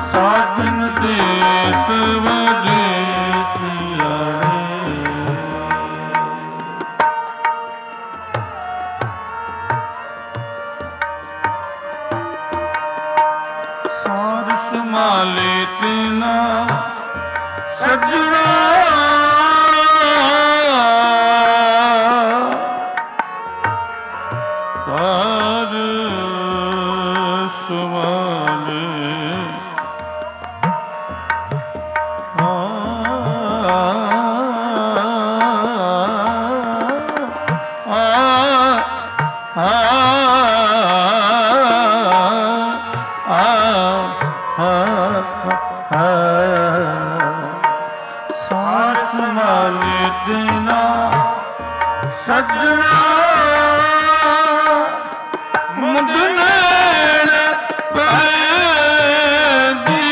ਸਾਜਨ ਦੇਸ ਵਿਦੇਸੀਆ ਸਾਰ ਸੰਭਾਲੇ ਤਿਨਾ ਸਜਣਾ ਸਾਰ ਸੰਭਾਲੇ ਸਾਰ ਸੰਭਾਲੇ ਤਿਨਾ ਸਜਣਾ ਮੁੰਦ ਨੈਣ ਪਰਦੀ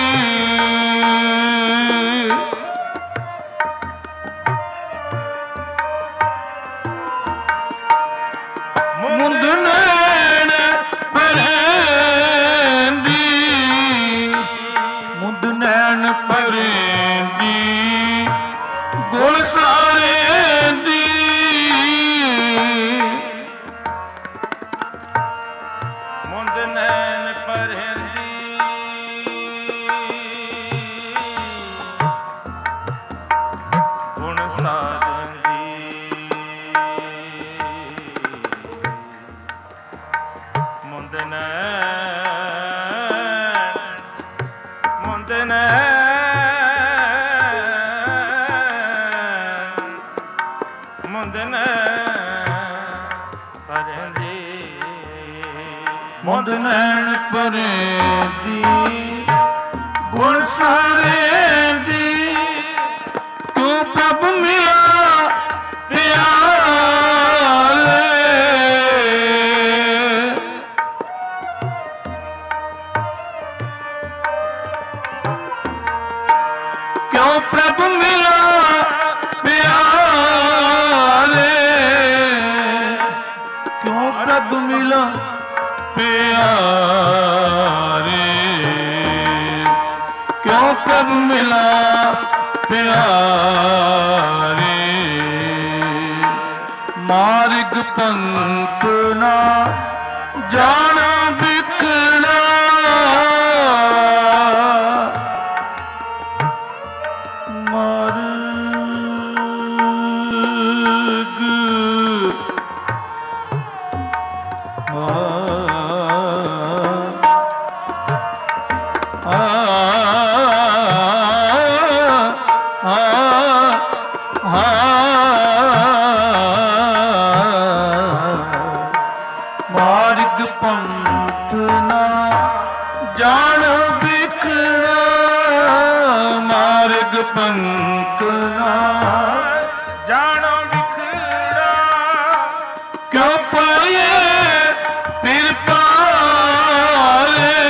ਮੁੰਦ ਨੈਣ ਪਰਦੀ ਮੁੰਦ ਨੈਣ ਪਰਦੀ ਗੁਣ ਸਾਰੇ ਦੀ ਮੁੰਦ ਨੈਣ ਪਰਦੀ ਗੁਣ ਸਾਰੇ ਦੀ ਮੁੰਦ ਨੈਣ ਮੁੰਦ ਨੈਣ ਮੁੰਦ ਨੈਣ ਪਰਦੀ ਗੁਣ ਸਾਰੇ ਦੀ ਤੂੰ ਪ੍ਰਭ ਮਿਲਾ ਪਿਆਰੇ ਕਿਉਂ ਪ੍ਰਭ ਮਿਲਾ ਪਿਆਰੇ ਕਿਉਂ ਪ੍ਰਭ ਮਿਲਾ ਪਿਆਰੇ ਕਿਉਂ ਪ੍ਰਭ ਮਿਲਾ ਪਿਆਰੇ ਮਾਰਗ ਪੰਥ ਨਾ ਜਾਣਾ ਵਿਖਣਾ ਮਾਰਗ ਪੰਥ ਨਾ ਜਾਣ ਵਿਖਣਾ ਮਾਰਗ ਪੰਥ ਨਾ ਜਾਣ ਵਿਖਣਾ ਕਿਉਂ ਪਾਏ ਫਿਰ ਪਾਲੇ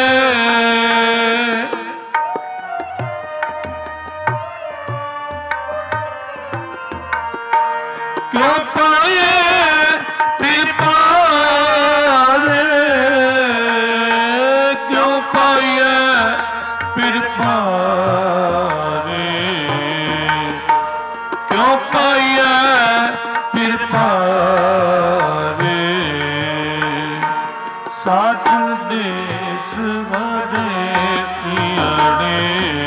ਕਿਉਂ ਪਾਏ ਫਿਰ ਪਾਲੇ ਕਿਉਂ ਪਾਏ ਫਿਰ ਪਾਲੇ ਕਿਉਂ ਪਾਏ ਫਿਰ ਪਾਲੇ ਸਾਜਨ ਦੇਸ ਵਿਦੇਸੀਆੜੇ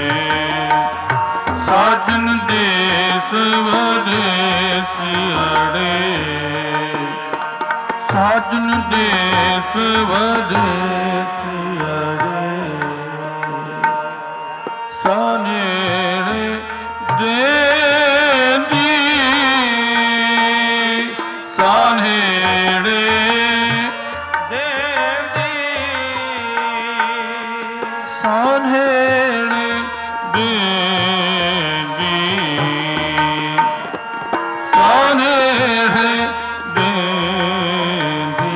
ਸਾਜਨ ਦੇਸ ਵਿਦੇਸੀਆੜੇ ਸਾਜਨ ਦੇਸ ਵਿਦੇਸੀਆੜੇ ਸਾਨੇੜੇ ਦੇਂਦੀ ਸਾਨੇੜੇ ਦੇਂਦੀ ਸਾਨੇੜੇ ਦੇਂਦੀ ਸਾਨੇੜੇ ਦੇਂਦੀ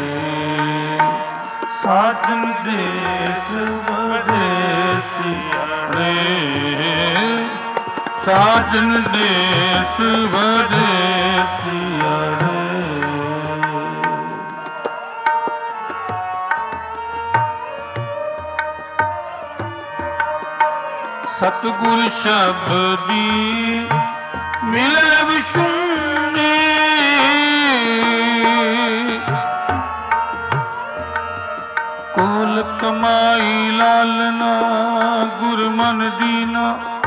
ਸਾਜਨ ਦੇਸ ਵਿਦੇਸੀਆੜੇ ਸਾਜਨ ਦੇਸ ਵਿਦੇਸੀਆੜੇ ਸਤਿਗੁਰ ਸ਼ਬਦੀ ਮਿਲੇ ਵਿਸ਼ੁੰਨੀ ਕੋਲ ਕਮਾਈ ਲਾਲਨਾ ਗੁਰ ਮਨ ਦੀਨਾ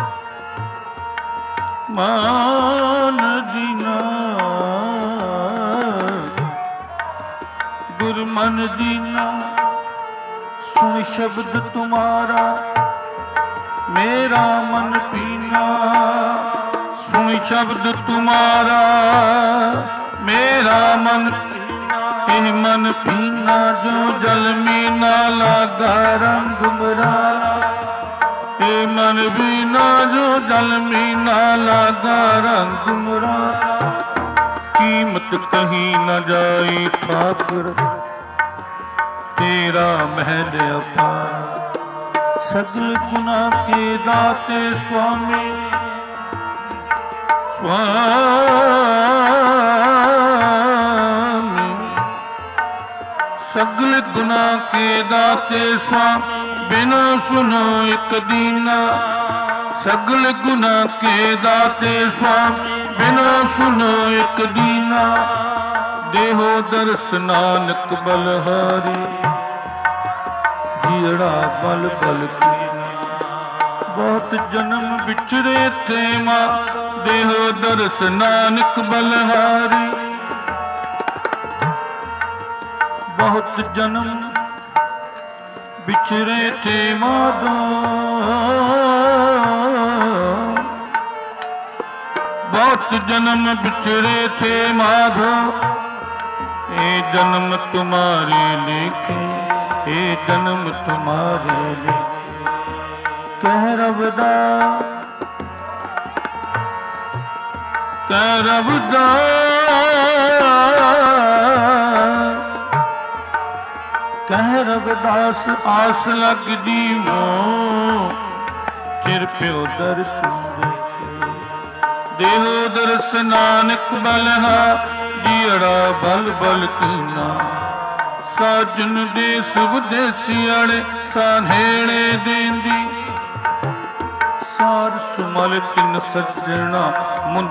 ਮਨ ਦੀਨਾ ਗੁਰ ਮਨ ਦੀਨਾ ਸੁਣ ਸ਼ਬਦ ਤੁਮਾਰਾ ਮੇਰਾ ਮਨ ਪੀਨਾ ਸੁਣ ਸ਼ਬਦ ਤੁਮਾਰਾ ਮੇਰਾ ਮਨ ਇਹ ਮਨ ਪੀਨਾ ਜੋ ਜਲ ਮੀਨਾ ਲਾਗਾ ਰੰਗ ਮਰਾਲਾ ਇਹ ਮਨ ਪੀਨਾ ਜੋ ਜਲ ਮੀਨਾ ਲਾਗਾ ਰੰਗ ਮਰਾਲਾ ਕੀਮਤ ਕਹੀ ਨ ਜਾਈ ਠਾਕੁਰ ਤੇਰਾ ਮਹਿਲ ਅਪਾਰ ਸਗਲ ਗੁਨਾ ਕੇ ਦਾਤੇ ਸੁਆਮੀ ਸਗਲ ਗੁਨਾ ਕੇ ਦਾਤੇ ਸੁਆਮੀ ਬਿਨਾ ਸੁਨੋ ਇਕ ਦੀਨਾ ਸਗਲ ਗੁਨਾ ਕੇ ਦਾਤੇ ਸੁਆਮੀ ਬਿਨਾ ਸੁਨੋ ਇਕ ਦੀਨਾ ਦੇਹੋ ਦਰਸ ਨਾਨਕ ਬਲਹਾਰੀ ਜੀੜਾ ਬਲ ਬਲ ਕੀਨਾ ਬਹੁਤ ਜਨਮ ਵਿਚਰੇ ਤੇ ਮਾਂ ਦੇਹੋ ਦਰਸ ਨਾਨਕ ਬਲਹਾਰੀ ਬਹੁਤ ਜਨਮ ਵਿਚਰੇ ਤੇ ਮਾਧੋ ਬਹੁਤ ਜਨਮ ਵਿਚਰੇ ਥੇ ਮਾਧੋ ਇਹ ਜਨਮ ਤੁਮਾਰੇ ਲਿਖੇ ਇਹ ਜਨਮ ਤੁਮਾਰੇ ਲਿਖੇ ਕਹਿ ਰਬਦਾ ਕਹਿ ਰਬਦਾ ਕਹਿ ਰਵਿਦਾਸ ਆਸ ਲੱਗਦੀ ਮੋ ਚਿਰ ਪਿਓ ਦਰਸ਼ਨ ਦੇਖੇ ਦੇਹੋ ਦਰਸ ਨਾਨਕ ਬਲਹਾ ਜੀੜਾ ਬਲ ਬਲ ਕੀਨਾ ਸਾਜਨ ਦੇ ਸੁਵਦੇਸੀ ਅੜੇ ਸਾਨੇੜੇ ਦੇਂਦੀ ਸਾਰ ਸੁਮਲ ਤਿਨ ਸੱਜਣਾ ਮੁੰਦ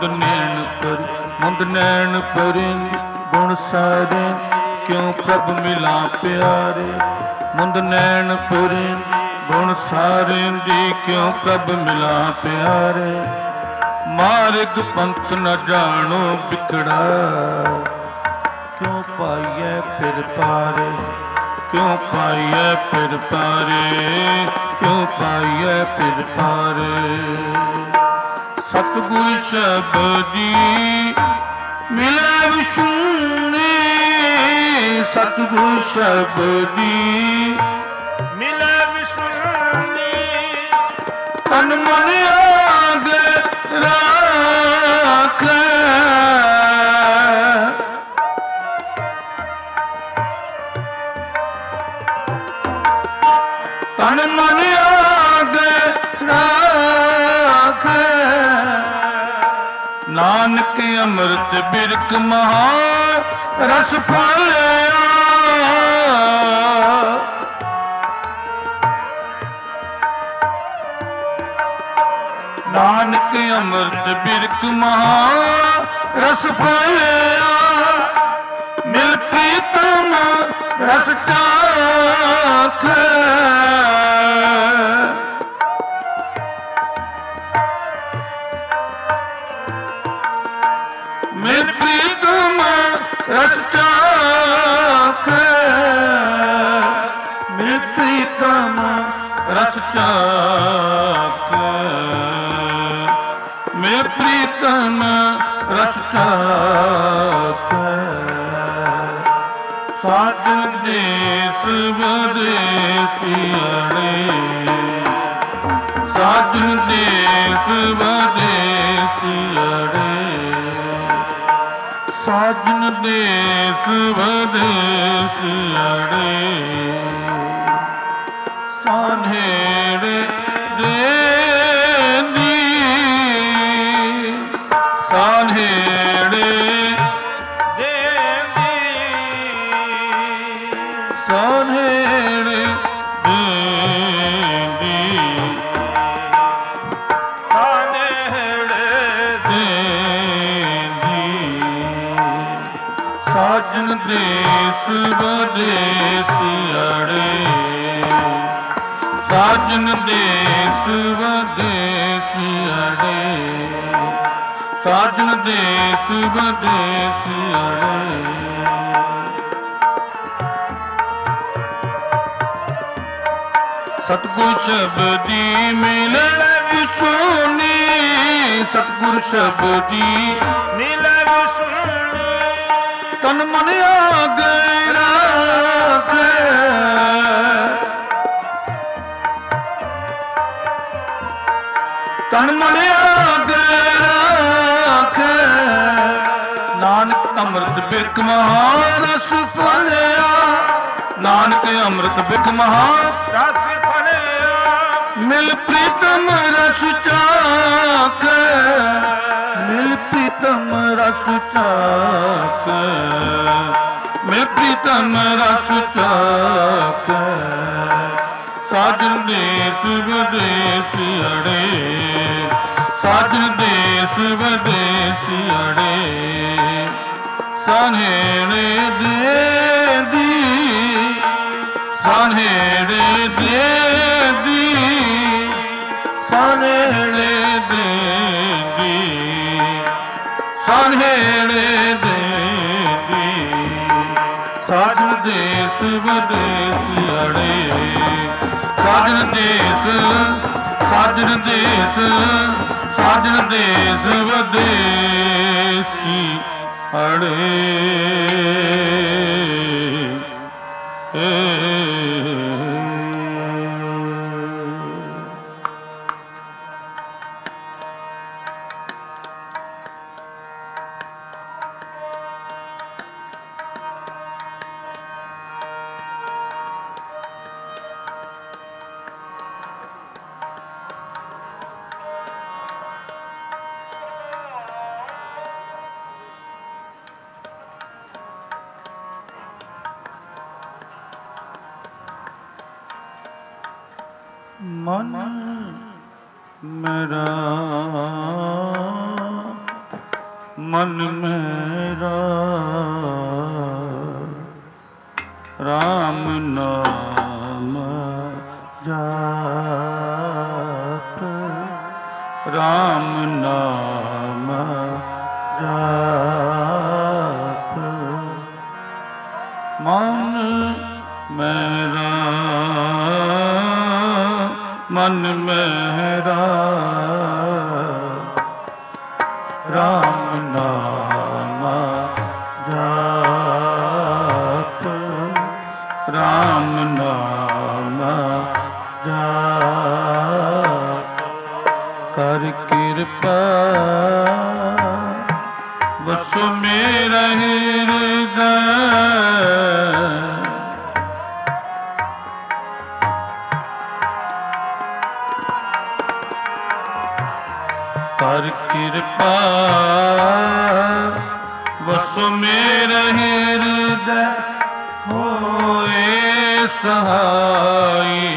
ਨੈਣ ਪਰਿੰਦ ਗੁਣ ਸਾਰੇ ਕਿਉਂ ਪ੍ਰਭ ਮਿਲਾ ਪਿਆਰੇ ਮੁੰਦ ਨੈਣ ਪੁਰੀ ਗੁਣ ਸਾਰੇ ਦੀ ਕਿਉਂ ਪ੍ਰਭ ਮਿਲਾ ਪਿਆਰੇ ਮਾਰਗ ਪੰਥ ਨ ਜਾਣੋ ਵਿਖੜਾ ਕਿਉਂ ਪਾਈਐ ਫਿਰ ਪਾਰੇ ਕਿਉਂ ਪਾਈਐ ਫਿਰ ਪਾਰੇ ਕਿਉਂ ਪਾਈਐ ਫਿਰ ਪਾਰੇ ਸਤਿਗੁਰ ਸ਼ਬਦੀ ਮਿਲੇ ਵਿਸ਼ੁੰਨੀ ਸਤਿਗੁਰ ਸ਼ਬਦੀ ਮਿਲੇ ਵਿਸ਼ੁੰਨੀ ਤਨ ਮਨ ਆਗੇ ਰਾਖੈ ਤਨ ਮਨ ਆਗੇ ਰਾਖੈ ਨਾਨਕ ਅੰਮ੍ਰਿਤ ਬਿਰਖ ਮਹਾ ਰਸ ਫਲਿਆ ਨਾਨਕ ਅੰਮ੍ਰਿਤ ਬਿਰਖ ਮਹਾ ਰਸ ਫਲਿਆ ਮਿਲ ਪ੍ਰੀਤਮ ਰਸ ਚਾਖੈ ਮਿਲ ਪ੍ਰੀਤਮ ਰਸ ਚਾਖੈ ਮਿਲ ਪ੍ਰੀਤਮ ਰਸ ਚਾਖੈ ਮਿਲ ਪ੍ਰੀਤਮ ਰਸ ਚਾਖੈ ਸਾਜਨ ਦੇਸ ਵਿਦੇਸੀ ਅੜੇ ਸਾਜਨ ਦੇਸ ਵਿਦੇਸੀ ਅੜੇ ਸਾਜਨ ਦੇਸ ਵਿਦੇਸੀ ਅੜੇ ਸਾਨੇੜੇ ਦੇਂਦੀ ਸਾਨੇੜੇ ਦੇਂਦੀ ਸਾਨੇੜੇ ਦੇਂਦੀ ਵਿਦੇਸੀਅੜੇ ਸਾਜਨ ਦੇਸ ਵਿਦੇਸੀਅੜੇ ਸਾਜਨ ਦੇਸ ਵਿਦੇਸੀਅੜੇ ਸਤਿਗੁਰ ਸ਼ਬਦੀ ਮਿਲੈ ਵਿਛੋਨੀ ਸਤਿਗੁਰ ਸ਼ਬਦੀ ਮਿਲੈ ਵਿਛੋਨੀ ਤਨ ਮਨ ਆਗੇ ਰਾਖੇ ਤਨ ਮਨ ਆਗੇ ਰਾਖੇ ਨਾਨਕ ਅੰਮ੍ਰਿਤ ਬਿਰਖ ਮਹਾਰਸ ਫਲਿਆ ਨਾਨਕ ਅੰਮ੍ਰਿਤ ਬਿਰਖ ਮਹਾਰਸ ਮਿਲ ਪ੍ਰੀਤਮ ਰਸ ਚਾਖੇ ਮਿਲ ਪ੍ਰੀਤਮ ਰਸ ਚਾਖੇ ਮਿਲ ਪ੍ਰੀਤਮ ਰਸ ਚਾਖੇ ਸਾਜਨ ਦੇਸ ਵਿਦੇਸੀਅੜੇ ਸਾਜਨ ਦੇਸ ਵਿਦੇਸੀਅੜੇ ਸਾਨੇੜੇ ਦੇ ਦੀ ਸਾਨੇੜੇ ਦੇ ਸਾਨੇੜੇ ਦੇ ਦੀ ਸਾਨੇੜੇ ਦੇ ਦੀ ਸਾਜਨ ਦੇਸ ਵਿਦੇਸੀਅੜੇ ਸਾਜਨ ਦੇਸ ਸਾਜਨ ਦੇਸ ਸਾਜਨ ਦੇਸ ਵਿਦੇਸੀਅੜੇ ਮਨ ਮੇਰਾ ਮਨ ਮੇਰਾ ਰਾਮ ਨਾਮ ਜਾਪ ਰਾਮ ਨਾਮ ਜਾਪ ਮਨ ਮੇਰਾ ਮਨ ਮੇਰਾ ਰਾਮ ਨਾਮ ਜਾਪ ਰਾਮ ਨਾਮ ਜਾਪ ਕਰ ਕਿਰਪਾ ਵਸੁ ਮੇਰਾ ਹਿਰਦੈ ਕਰ ਕਿਰਪਾ ਵਸੁ ਮੇਰੇ ਹਿਰਦੈ ਹੋਏ ਸਹਾਈ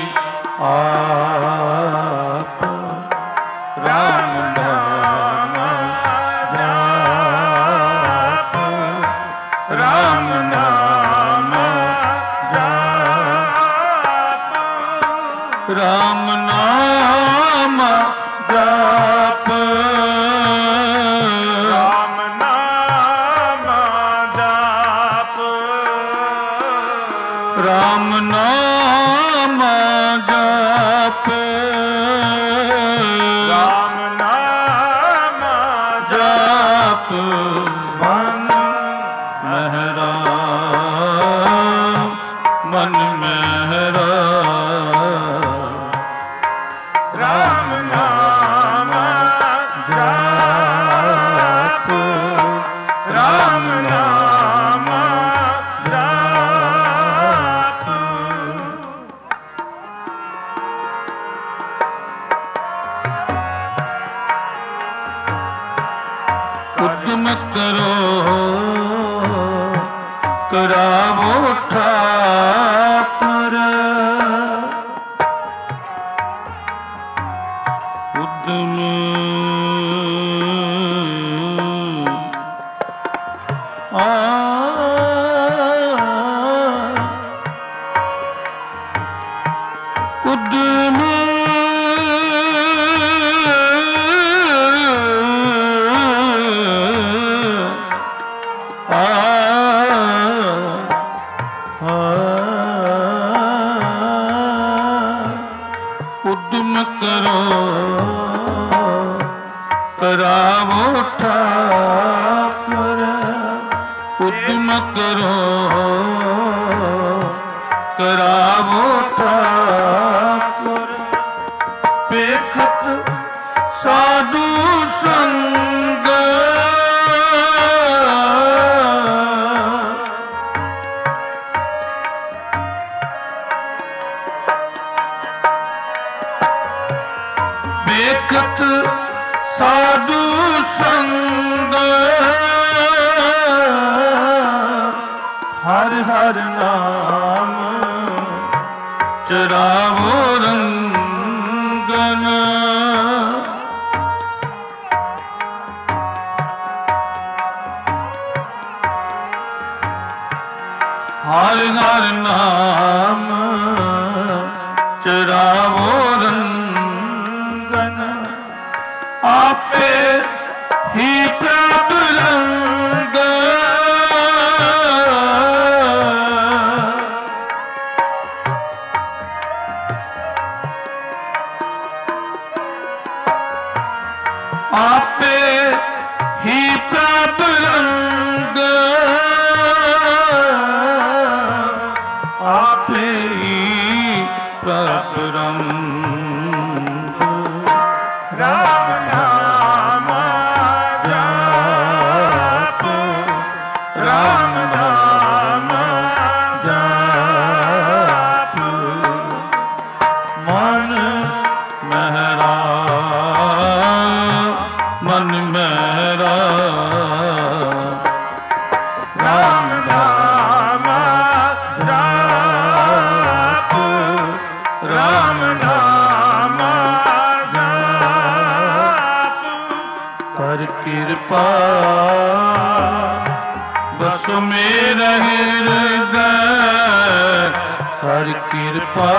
ਆਪ ਰਾਮ ਨਾਮ ਜਾਪ ਰਾਮ ਨਾਮ ਜਾਪ ਰਾਮ ਨਾਮ ਜਾਪ ਰਾਮ ਨਾਮ ਜਪ ਰਾਮ ਨਾਮ ਜਪ ਮਨ ਮਹਿਰਾ ਮਨ ਮਹਿਰਾ ਰਾਮ ਨਾਮ ਜਪ ਰਾਮ ਨਾਮ ਉਦਮ ਕਰੋ ਕਰਾਵੋ ਠਾਕੁਰ ਉਦਮ ਉਦਮ ਉਦਮ ਕਰੋ ਕਰਾਵੋ ਠਾਕੁਰ ਉਦਮ ਕਰੋ ਕਰਾਵੋ ਠਾਕੁਰ ਵੇਖਤ ਸਾਧੂ ਸੰਗ ਵੇਖਤ ਸਾਧੂ ਸੰਗ ਹਰ ਹਰ ਨਾਮ ਚਰਾਵੋ ਰੰਗਨ ਹਰ ਹਰ ਨਾਮ ਚਰਾਵੋ ਰੰਗਨ ਆਪੇ ਹੀ ਪ੍ਰਭ ਰੰਗ ਆਪੇ ਹੀ ਪ੍ਰਭ ਰੰਗ ਆਪੇ ਹੀ ਪ੍ਰਭ ਰੰਗ ਰਾਮ ਨਾਮ ਜਾਪ ਰਾਮ ਨਾਮ ਜਾਪ ਮਨ ਮਹਿਰਾ ਮਨ ਮਹਿਰਾ ਰਾਮ ਨਾਮ ਜਾਪ ਰਾਮ ਨਾਮ ਜਾਪ ਕਰ ਕਿਰਪਾ ਬਸ ਮੇਰਾ ਹਿਰਦੈ ਕਰ ਕਿਰਪਾ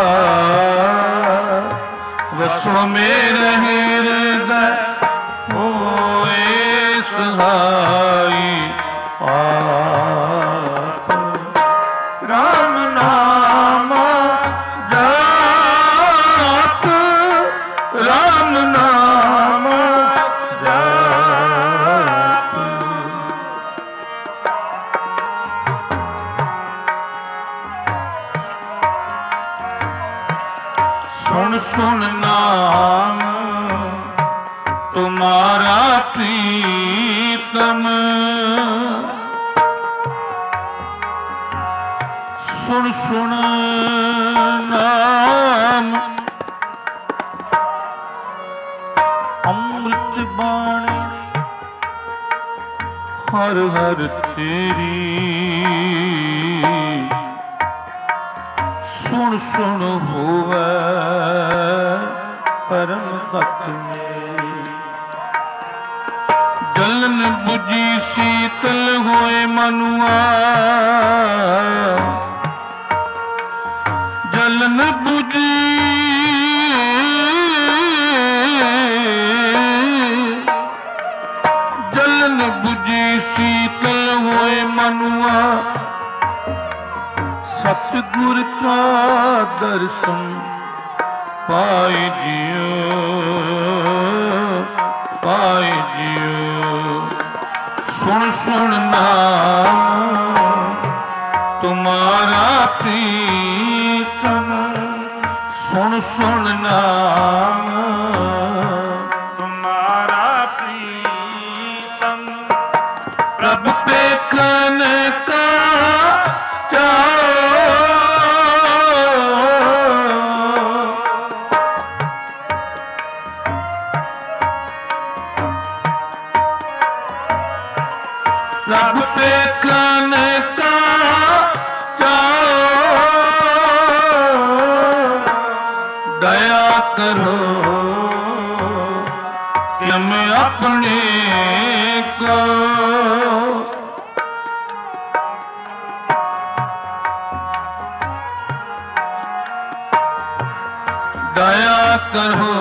ਵਸੋ ਮੇਰਾ ਹਿਰਦੈ ਹੋਏ ਸਹਾਈ ਆਪ ਰਾਮ ਨਾਮ ਜਾਪ ਰਾਮ ਨਾਮ ਜਾਪ ਸੁਣ ਸੁਣ ਨਾਮ ਤੁਮਾਰਾ ਪ੍ਰੀਤਮ ਸੁਣ ਸੁਣ ਨਾਮ ਅੰਮ੍ਰਿਤ ਬਾਣੀ ਹਰ ਹਰ ਤੇਰੀ ਸੁਣ ਸੁਣ ਹੋਵੇ ਪਰਮ ਭਗਤ ਮੇਰੀ ਜਲਨ 부ਜੀ ਸੀਤਲ ਹੋਏ ਮਨੁਆ ਜਲਨ 부ਜੀ ਜਲਨ 부ਜੀ ਸੀਤਲ ਹੋਏ ਮਨੁਆ ਸਤਿਗੁਰ ਕਾ ਦਰਸ਼ਨ ਪਾਏ ਜਿਉ ਪਾਏ ਜਿਉ ਸੁਣ ਸੁਣ ਨਾਮ ਤੁਮਾਰਾ ਪ੍ਰੀਤਮ ਸੁਣ ਸੁਣ ਨਾਮ ਤੁਮਾਰਾ ਪ੍ਰੀਤਮ ਪ੍ਰਭ ਦੇਖਨ ਕਾ रब देखन का चाओ दया करो कि मैं अपने को दया करो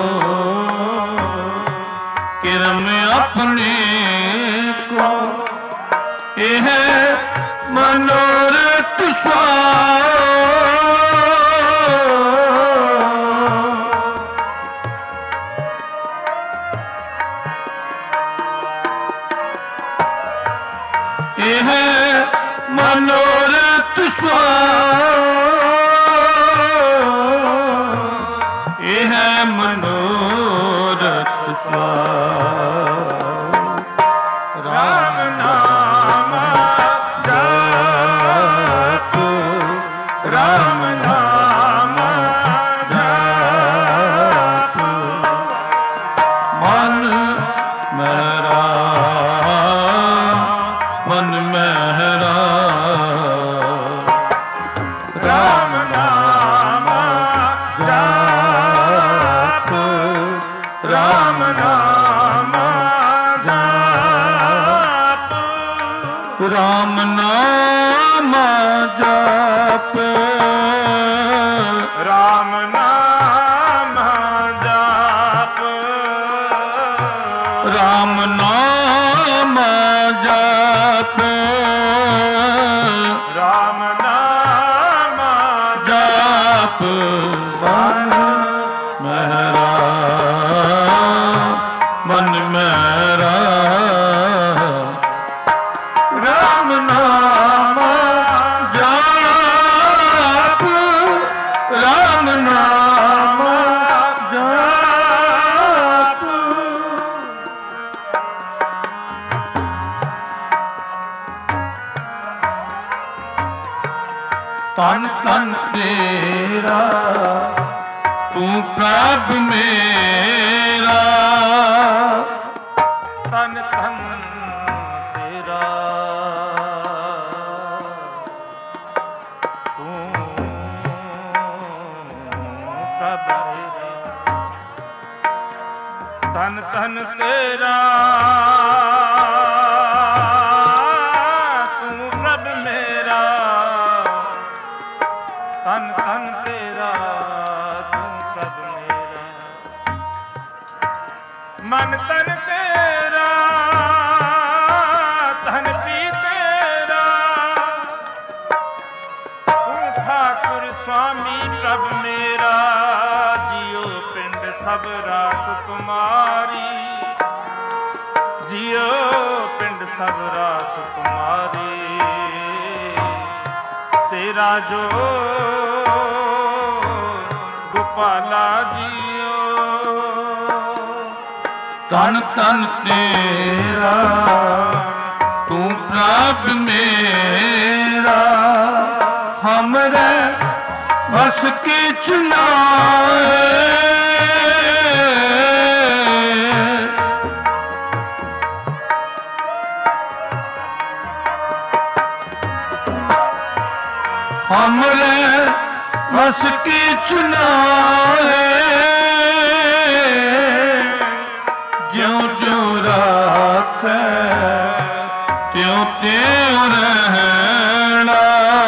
किरम अपने को यह मनोरथ यह मनोरथ यह मनोरथ राम नाम जाप राम नाम जाप मन मेरा मन मेरा राम नाम जाप राम नाम जाप राम नाम जप राम नाम जाप राम नाम जप राम नाम जप मन मेरा मन मेरा राम नाम जप राम नाम जप तन तन तेरा तू प्रभ मेरा तन तन तेरा तू प्रभ मेरा तन तन तेरा तू प्रभ मेरा तन तन तेरा तू प्रभ मेरा मन तन तेरा धन भी तेरा तू ठाकुर स्वामी प्रभ मेरा जियो पिंड सब रास तुम्हारी जियो पिंड सब रास तुम्हारी तेरा जो गोपाला जियो तन तन तेरा तू प्रभ मेरा हमरे बस की चुनाए हमरे बस की चुनाए ज्यों ज्यों राखे त्यों त्यों रहना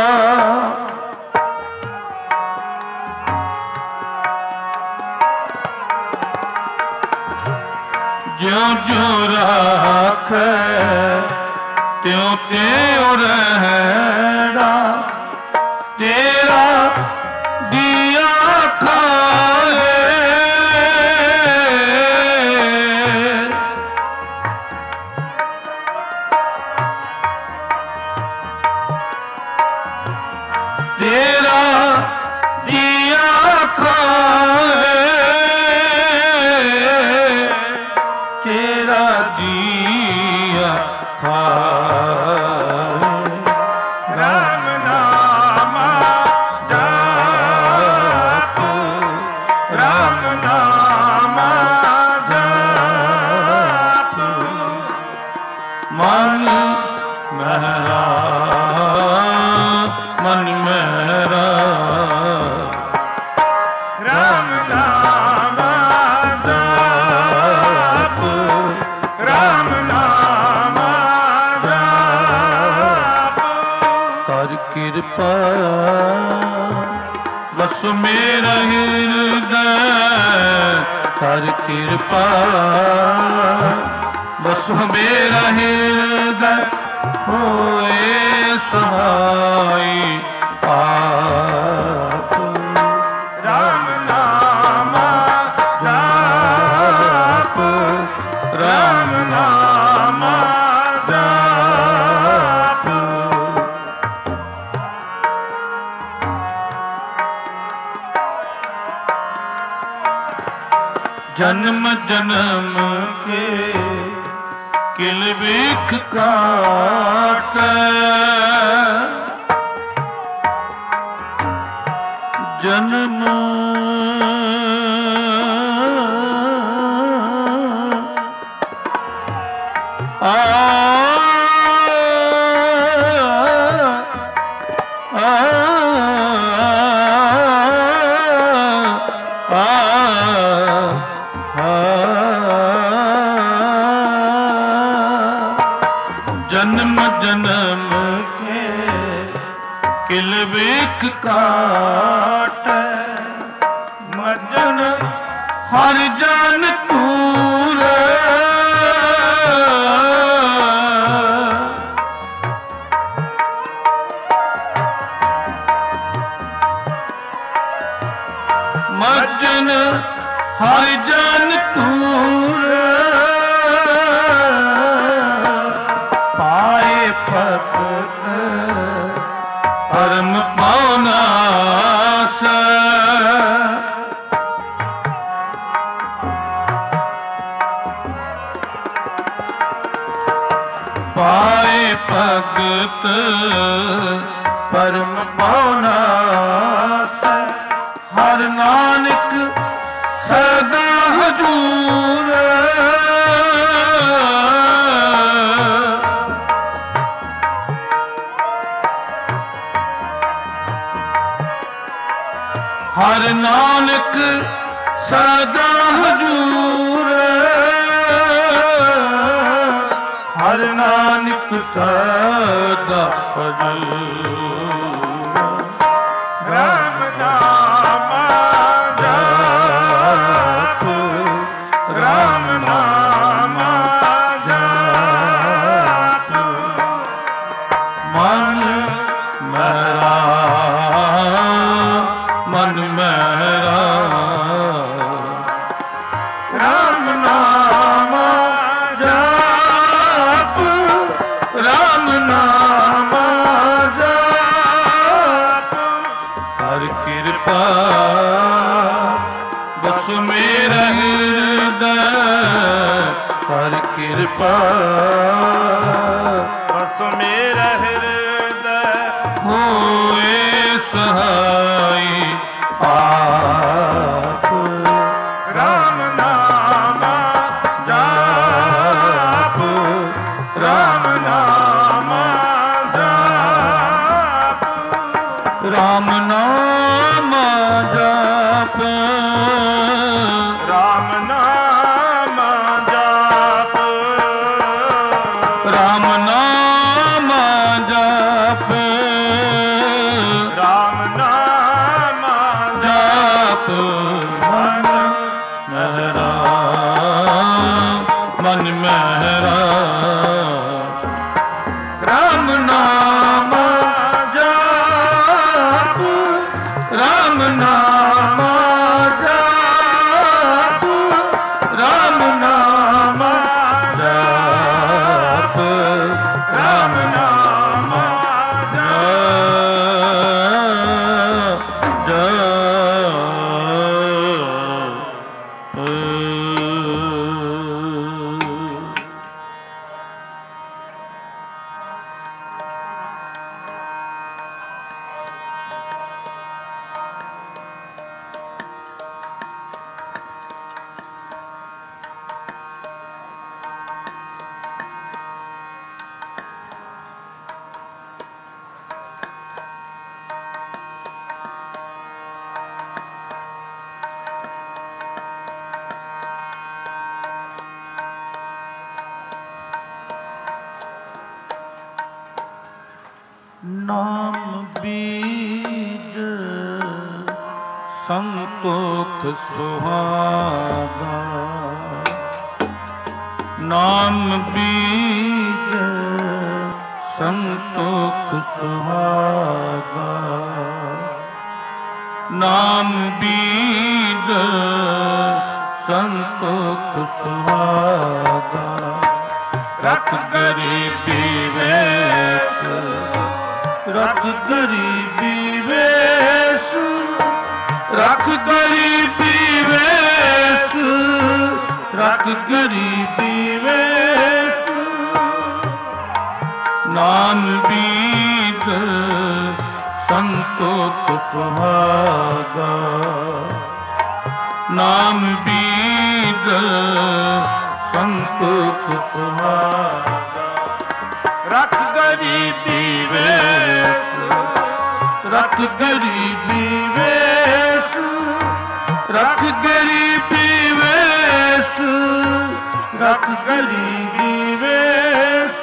ज्यों ज्यों राखे त्यों त्यों रहना तेरा दिया खाए तेरा दिया खाए तेरा दिया खाए राम नाम जाप राम नाम जाप मन मेरा मन मेरा राम नाम जाप राम नाम जाप कर कृपा बस मेरा हृदय ਕਰ ਕਿਰਪਾ ਬਸੁ ਮੇਰਾ ਹਿਰਦੈ ਹੋਏ ਸਹਾਈ ਆਪ ਰਾਮ ਨਾਮ ਜਾਪ ਰਾਮ ਨਾਮ ਜਾਪ ਜਨਮ ਜਨਮ ਕੇ ਕਿਲ ਵੇਖ ਕਾਟੈ ਜਨਮ ਜਨਮ ਜਨਮ ਕੇ ਕਿਲ ਵੇਖ ਕਾਟੈ ਮਜਨ ਹਰ ਜਨ ਤੂਰ ਮਜਨ ਹਰ ਜਨ ਤੂਰ ਪਾਏ ਭਗਤ ਪਰਮ ਪਾਉਨਾਸ ਪਾਏ ਭਗਤ ਪਰਮ ਪਾਉਨਾਸ ਹਰ ਨਾਨਕ ਸਦਾ ਹਜੂਰ ਹਰ ਨਾਨਕ ਸਦਾ ਹਜੂਰ ਹਰ ਨਾਨਕ ਸਦਾ ਹਜੂਰ ਰਾਮ ਨਾਮ ਜਾਪ ਰਾਮ ਨਾਮ ਜਾਪ ਮਨ ਮੇਰਾ ਮਨ ਮੇਰਾ ਰਾਮ ਨਾਮ ਜਾਪ ਰਾਮ ਨਾਮ ਜਾਪ ਕਰ ਕਿਰਪਾ ਬਸ ਮੇਰਾ ਹਿਰਦੈ ਕਰ ਕਿਰਪਾ ਬਸ ਮੇਰਾ ਹਿਰਦੈ ਹੋਏ ਸਹਾਈ ਆਪ ਰਾਮ ਨਾਮ ਜਾਪ ਰਾਮ ਨਾਮ ਜਾਪ ਰਾਮ ਨਾਮ ਜਪ ਰਾਮ ਨਾਮ ਜਾਪ ਰਾਮ ਨਾਮ ਜਪ ਰਾਮ ਨਾਮ ਜਪ ਮਨ ਮੇਰਾ ਮਨ ਮੇਰਾ ਰਾਮ ਨਾਮ ਜਾਪ ਰਾਮ ਨਾਮ ਜਪ ਰਾਮ ਨਾਮ ਜਪ ਰਾਮ ਨਾਮ ਸੰਤੋਖ ਸੁਹਾਗਾ। ਨਾਮ ਬੀਜ ਸੰਤੋਖ ਸੁਹਾਗਾ। ਨਾਮ ਬੀਜ ਸੰਤੋਖ ਸੁਹਾਗਾ। ਰਖ ਗਰੀਬੀ ਵੇਸ, ਰਖ ਗਰੀਬੀ ਵੇਸ, ਰਖ ਗਰੀਬੀ ਵੇਸ, ਰਖ ਗਰੀਬੀ ਵੇਸ। ਨਾਮ ਬੀਜ ਸੰਤੋਖ ਸੁਹਾਗਾ। ਨਾਮ ਬੀਜ ਸੰਤੋਖ ਸੁਹਾਗਾ। ਰਖ ਗਰੀਬੀ ਵੇਸ, ਰਖ ਗਰੀਬੀ ਵੇਸ, ਰਖ ਗਰੀਬੀ ਵੇਸ, ਰਖ ਗਰੀਬੀ ਵੇਸ।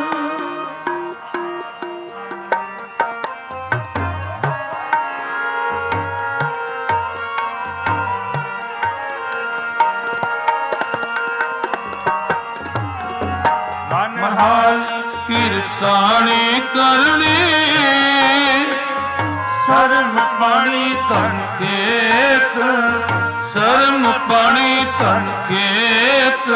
ਮਨਹਾਲ ਕਿਰਸਾਣੀ ਕਰਨੀ, ਸਰਮ ਪਾਣੀ ਧਨ ਖੇਤ, ਸਰਮ ਪਾਣੀ ਧਨ ਖੇਤ।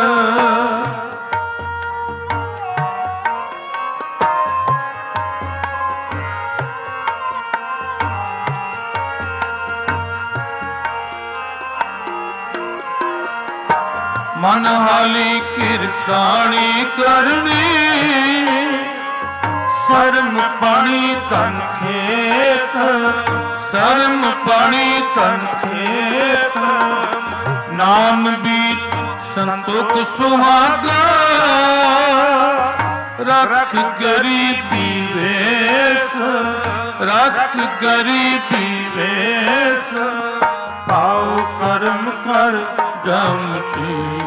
ਮਨਹਾਲੀ ਕਿਰਸਾਣੀ ਕਰਨੀ, ਸਰਮ ਪਾਣੀ ਧਨ ਖੇਤ, ਸਰਮ ਪਾਣੀ ਧਨ ਖੇਤ। ਨਾਮ ਬੀਜ ਸੰਤੋਖ ਸੁਹਾਗਾ। ਰਖ ਗਰੀਬੀ ਵੇਸ, ਰਖ ਗਰੀਬੀ ਵੇਸ। ਪਾਉ ਕਰਮ ਕਰ ਜਮਸੀ,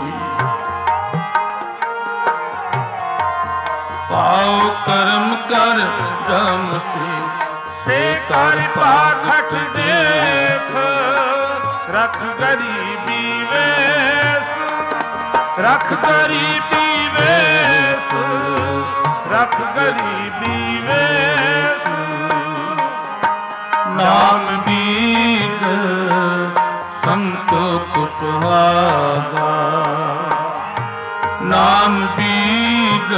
ਪਾਉ ਕਰਮ ਕਰ ਜਮਸੀ। ਸੇ ਕਰ ਪਾਖਟ ਦੇਖ, ਰਖ ਗਰੀਬੀ ਵੇਸ, ਰਖ ਗਰੀਬੀ ਵੇਸ, ਰਖ ਗਰੀਬੀ ਵੇਸ। ਨਾਮ ਬੀਜ ਸੰਤੋਖ ਸੁਹਾਗਾ। ਨਾਮ ਬੀਜ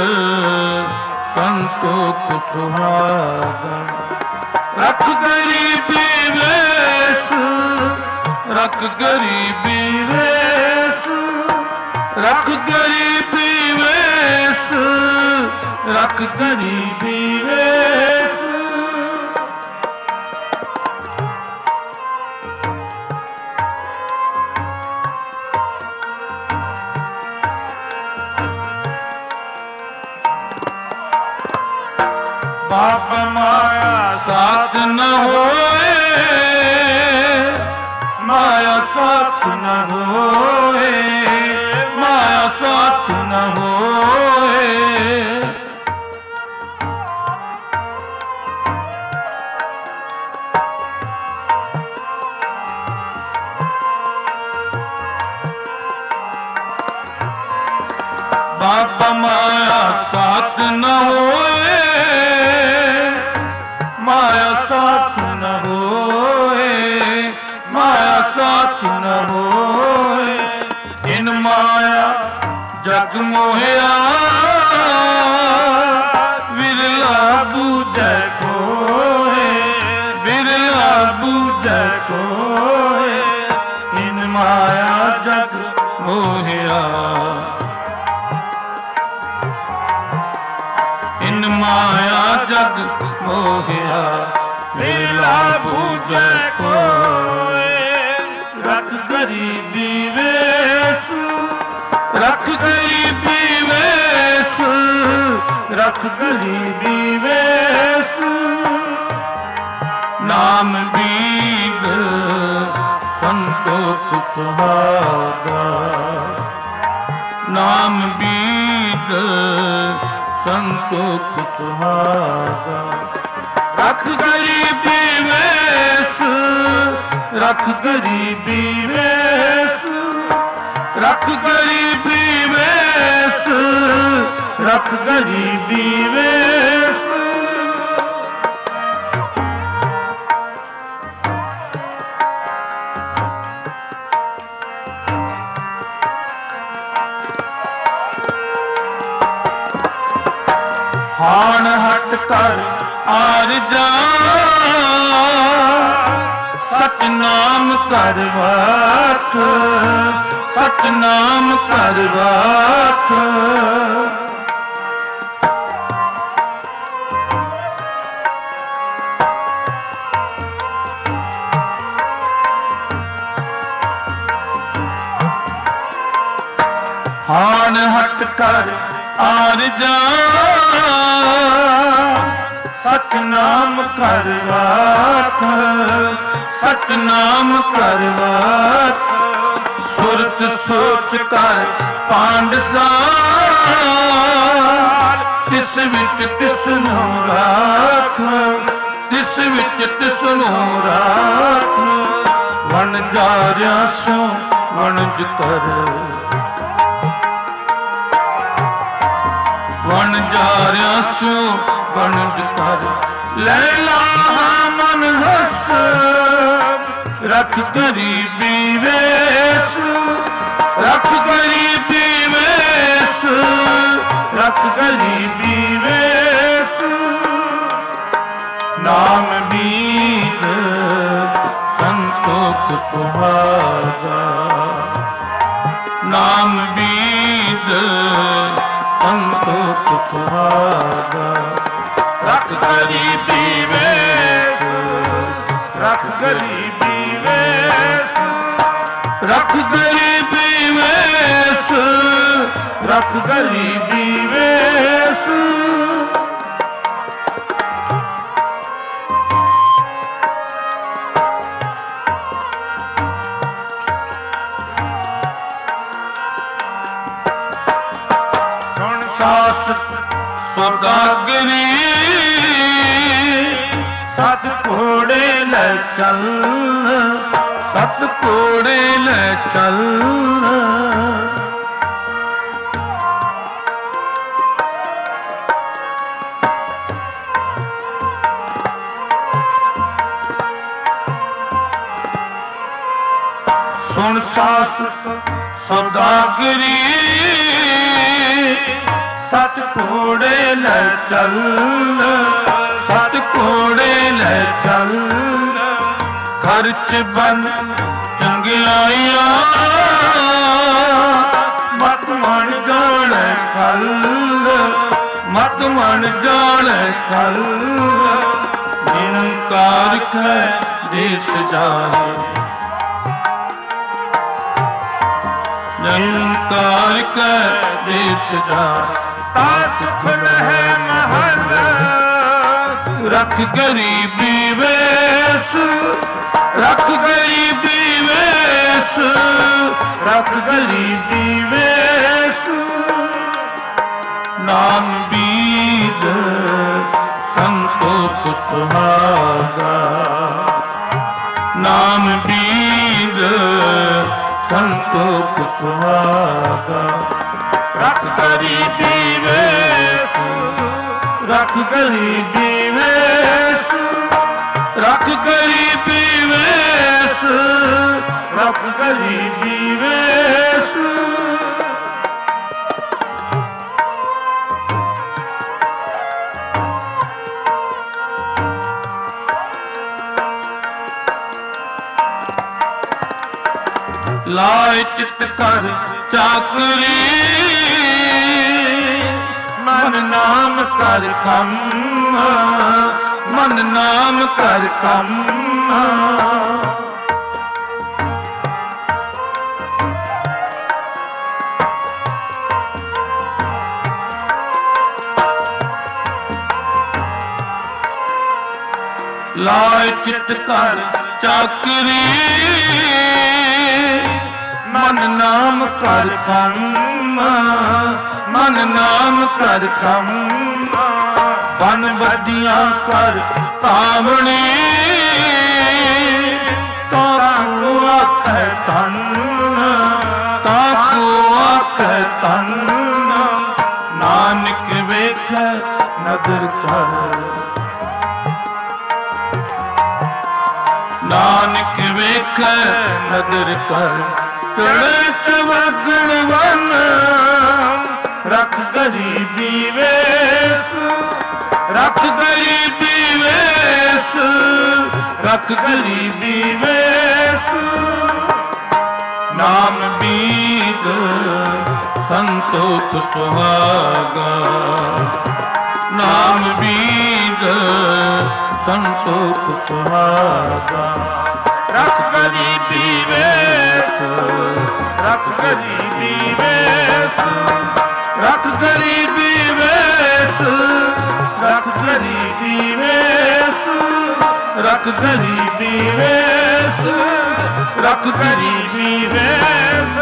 ਸੰਤੋਖ ਸੁਹਾਗਾ। ਰਖ ਗਰੀਬੀ ਵੇਸ, ਰਖ ਗਰੀਬੀ ਵੇਸ, ਰਖ ਗਰੀਬੀ ਵੇਸ, ਰਖ ਗਰੀਬੀ ਵੇਸ। ਪਾਪ ਮਾਇਆ ਸਾਥ ਨ ਹੋਏ, ਮਾਇਆ ਸਾਥ ਨ ਹੋਏ, ਮਾਇਆ ਸਾਥ ਨ ਹੋਏ। ਪਾਪ ਮਾਇਆ ਸਾਥ ਨ ਹੋਏ, ਮਾਇਆ ਸਾਥ ਨ ਹੋਏ, ਮਾਇਆ ਸਾਥ ਨ ਹੋਏ। ਇਨ ਮਾਇਆ ਜਗ ਮੋਹਿਆ, ਵਿਰਲਾ ਬੂਝੈ ਕੋਇ, ਵਿਰਲਾ ਬੂਝੈ ਕੋਇ। ਇਨ ਮਾਇਆ ਜਗ ਮੋਹਿਆ, ਇਨ ਮਾਇਆ ਜਗ ਮੋਹਿਆ। ਵਿਰਲਾ ਬੂਝੈ ਕੋਇ। ਰਖ ਗਰੀਬੀ ਵੇਸ, ਰਖ ਗਰੀਬੀ ਵੇਸ, ਰਖ ਗਰੀਬੀ ਵੇਸ। ਨਾਮ ਬੀਜ ਸੰਤੋਖ ਸੁਹਾਗਾ। ਨਾਮ ਬੀਜ ਸੰਤੋਖ ਸੁਹਾਗਾ। ਰਖ ਗਰੀਬੀ ਵੇਸ, रख गरीबी वेस, रख गरीबी वेस, रख गरीबी वेस। हाण हट कर आर जा, सतनाम कर वात, सतनाम कर वात। हाण हट कर आर जा, सतनाम कर वात, सतनाम कर वात। सुरत सोच कर पांडसा, तिस विच तिसनु राख, तिस विच तिसनु राख। वन जारिया सो वणज कर, वन जारिया सो वणज कर। लैला मन हस, रख गरीबी वेस, रख गरीबी वेस, रख गरीबी वेस। नाम बीद संतोख सुहागा, नाम बीद संतोख सुहागा। रख गरीबी वेस, रख गरीबी वेस, रख गरीबी वेस, रख गरीबी वेस। सुन सास सौदागरी, सत घोड़े ले चल, सत घोड़े ले चल। सुन सास सौदागरी, सत घोड़े ले चल, सत घोड़े ले चल। खर्च बन चंगियाइया, मत मन जाने खल, मत मन जाने खल। निरंकार कै देश जाए, निरंकार कै देश जाए। ता सुख है महल, रख गरीबी वेस, रख गरीबी वेस, रख गरीबी वेस। नाम बीद संतोख सुहागा, नाम बीद संतोख सुहागा। रख गरीबी वेस, रख गरीबी वेस, रख गरीबी वेस, रख गरीबी वेस। लाए चित कर चाकरी, मन नाम कर कम, मन नाम कर कम। लाए चित कर चाकरी, मन नाम कर कम, मन नाम कर कम। बन बदियां कर तावणी, तो ਤਨ ਤਾਕੂ ਆਖੈ ਤਨ ਨਾਨਕ ਵੇਖੈ ਨਦਰ ਕਰ ਨਾਨਕ ਵੇਖੈ ਨਦਰ ਕਰ ਚੜ੍ਹੇ ਚਵਗਣ ਵਨ ਰਖ ਗਰੀਬੀ ਵੇਸ ਰਖ ਗਰੀਬੀ ਵੇਸ ਰਖ ਗਰੀਬੀ ਵੇਸ ਨਾਮ ਬੀਦ ਸੰਤੋਖ ਸੁਹਾਗਾ ਨਾਮ ਬੀਦ ਸੰਤੋਖ ਸੁਹਾਗਾ ਰਖ ਗਰੀਬੀ ਵੇਸ ਰਖ ਗਰੀਬੀ ਵੇਸ ਰਖ ਗਰੀਬੀ ਵੇਸ ਰਖ ਗਰੀਬੀ ਵੇਸ ਰਖ ਗਰੀਬੀ ਵੇਸ ਰਖ ਗਰੀਬੀ ਵੇਸ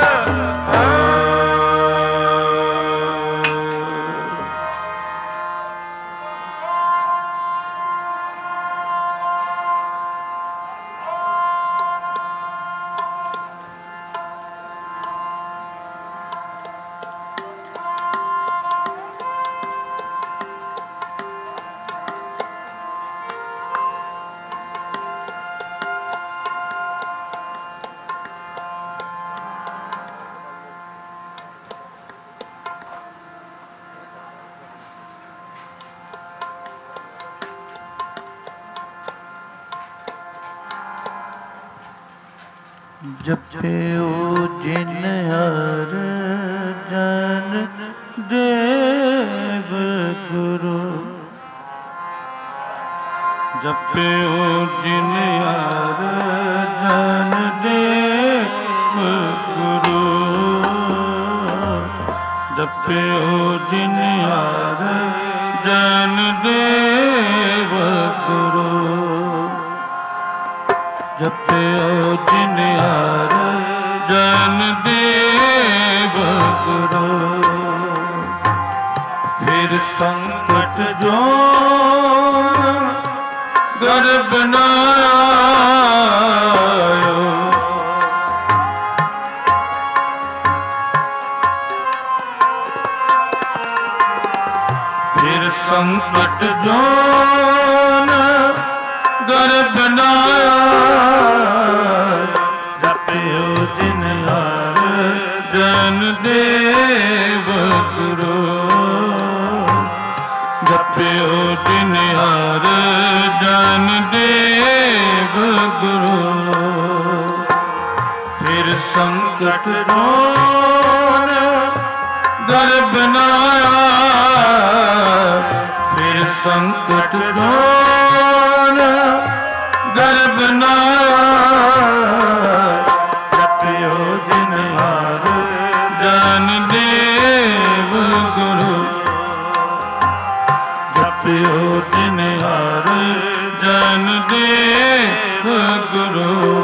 ਜਪਿਓ ਜਿਨ ਹਰ ਜਨ ਦੇਵ ਗੁਰੂ ਜਪਿਓ ਜਿਨ ਹਰ ਜਨ ਦੇਵ ਗੁਰੂ ਜਪਿਓ ਜਿਨ ਹਰ ਜਨ ਦੇਵ ਗੁਰੂ ਜਪਿਓ ਜਿਨ ਹਰ ਜਨ ਦੇਵ ਗੁਰੂ ਫਿਰ ਸੰਕਟ ਜੋਨ ਗਰਭ ਨ ਆਇਓ ਫਿਰ ਸੰਕਟ ਜੋਨ ਗਰਭ ਨ ਜਪਿਓ ਜਿਨ ਹਰ ਜਨ ਦੇਵ ਗੁਰੂ ਜਪਿਓ ਜਿਨ ਹਰ ਜਨ ਦੇਵ ਗੁਰੂ ਫਿਰ ਸੰਕਟ ਜੋਨ ਗਰਭ ਨ ਫਿਰ ਸੰਕਟ ਜੋਨ ਗਰਭ ਨ ਜਪਿਓ ਜਿਨ ਹਰ ਜਨ ਦੇਵ ਗੁਰੂ ਜਪਿਓ ਜਿਨ ਹਰ ਜਨ ਦੇਵ ਗੁਰੂ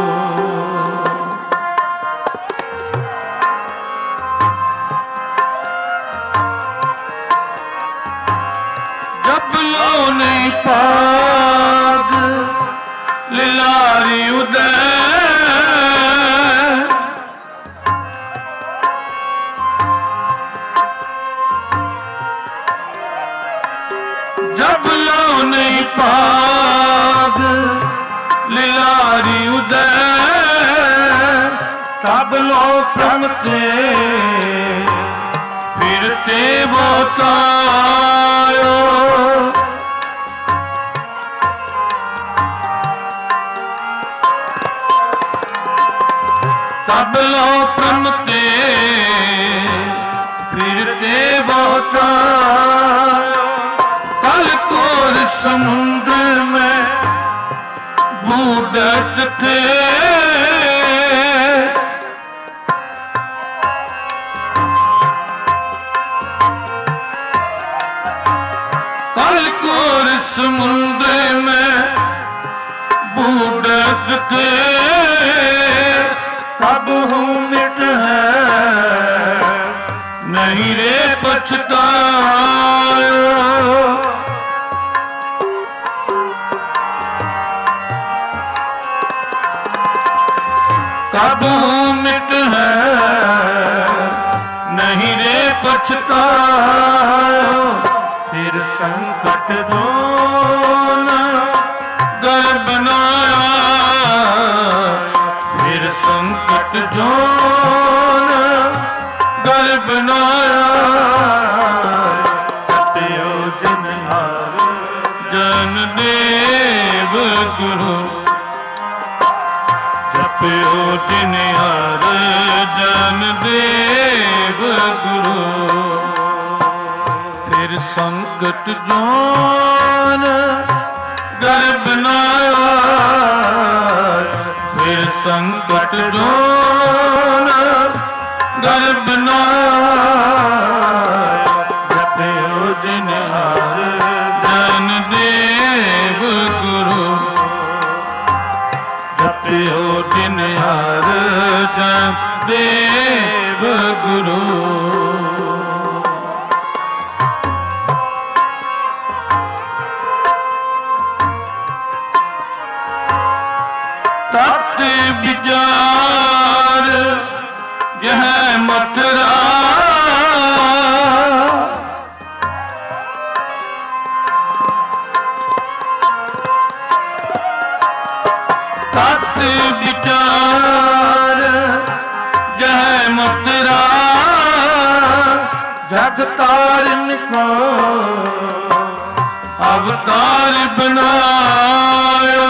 ਜਪ ਲੋ ਨਹੀਂ ਪਾਗ ਲਿਲਾਰੀ ਉਦੈ ਜਪ ਲੋ ਨਹੀਂ ਪਾਗ ਲਿਲਾਰੀ ਉਦੈ ਤਬ ਲੋ ਪ੍ਰਮ ਤੇ ਫਿਰ ਤੇ ਬੋਤਾਇਓ ਤਬ ਲੋ ਪ੍ਰਮ ਤੇ ਫਿਰ ਤੇ ਬੋਤਾਇਓ कल कोर समुद्र में बूढ़त थे कल कोर समुद्र में बूढ़त थे कब हूँ मिट है नहीं रे पछतायो कब पछतायो फिर संकट जो न गर्भ न आया, फिर संकट जो न गर्भ न आया। जपयो जिन हर जन देव गुरु, जपयो जिन हर जन देव गुरु। फिर संकट जो न गर्भ न आया, फिर संकट जो न गर्भ न आया। जपयो जिन हर जन देव गुरु, जपयो जिन हर जन देव गुरु। तत् विचार यह मथुरा, तत् विचार यह मथुरा। जग तारन को अवतार बनायो,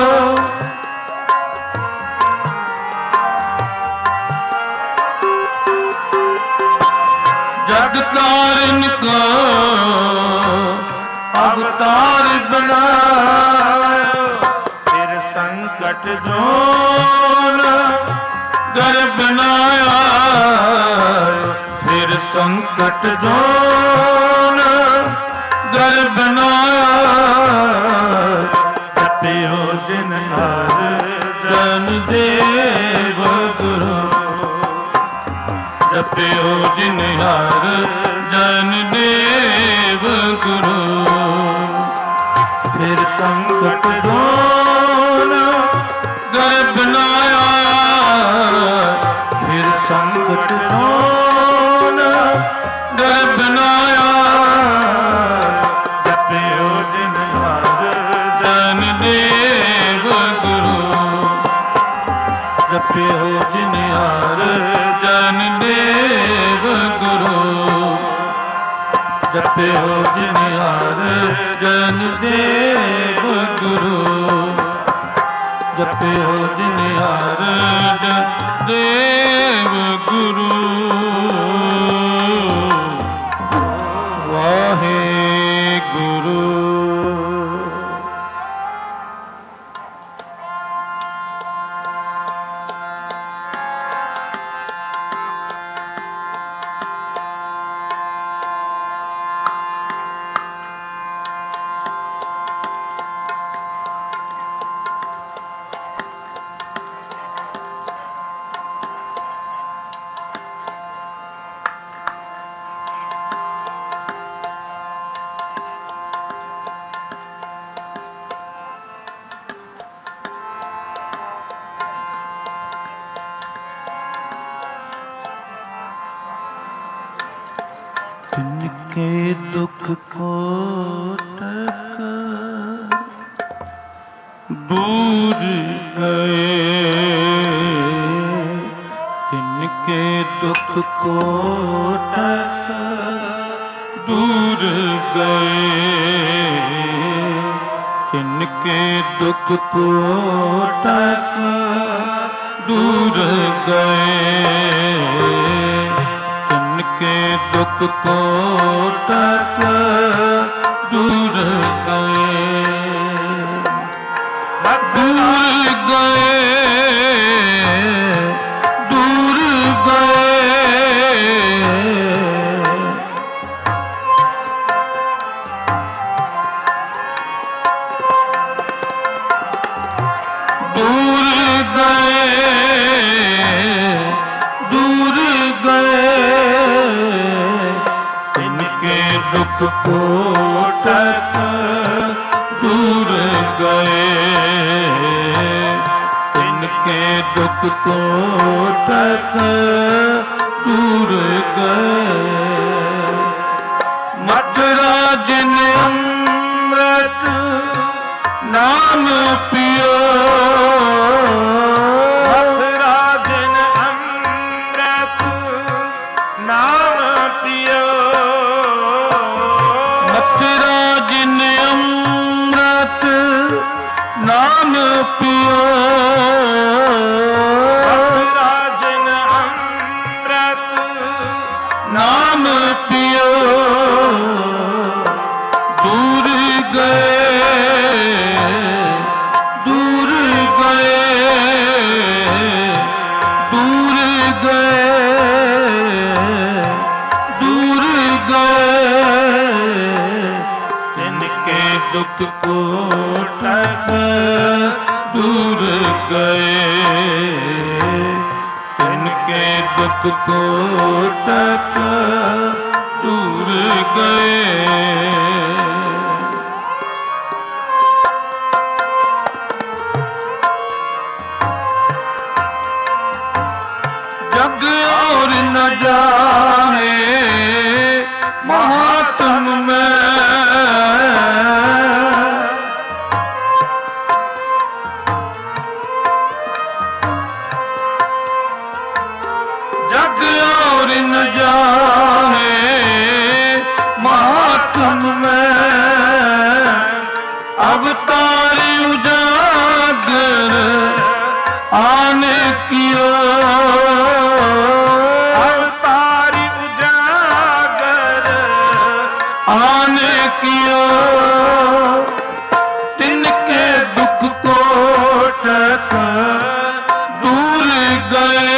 जग तारन को अवतार बनायो। फिर संकट जो न गर्भ न आया, फिर संकट जो न गर्भ न आया। जपयो जिन हर जन देव गुरु, जपयो जिन हर जन देव गुरु। फिर संकट जो न गर्भ न आया, फिर संकट जो न गर्भ न आया। जपयो जिन हर जन देव गुरु, जपयो जिन हर जन देव गुरु, जपयो जिन हर जन देव गुरु, जपयो जिन हर जन देव गुरु। वाहे गुरु। तिनके दुख कोटक दूर गए, तिनके दुख कोटक दूर गए, तिनके दुख कोटक दूर गए। तिनके दुख कोटक दूर गए, दूर गए, दूर गए। दूर गए, दूर गए। तिनके दुख कोटक दूर गए, तिनके दुख कोटक दूर गए। नाम पियो मथुरा जिन अमृत नाम पियो मथुरा जिन अमृत नाम पियो मथुरा जिन अमृत नाम पियो दूर गए दूर गए दूर गए दूर गए इनके दुख कोटक दूर गए इनके दुख कोटक दूर गए जग और न जाने महात्म में जग और न जाने महात्म में अवतार उजागर आने कियो अवतारी उजागर आने कियो तिनके दुख कोटक दूर गए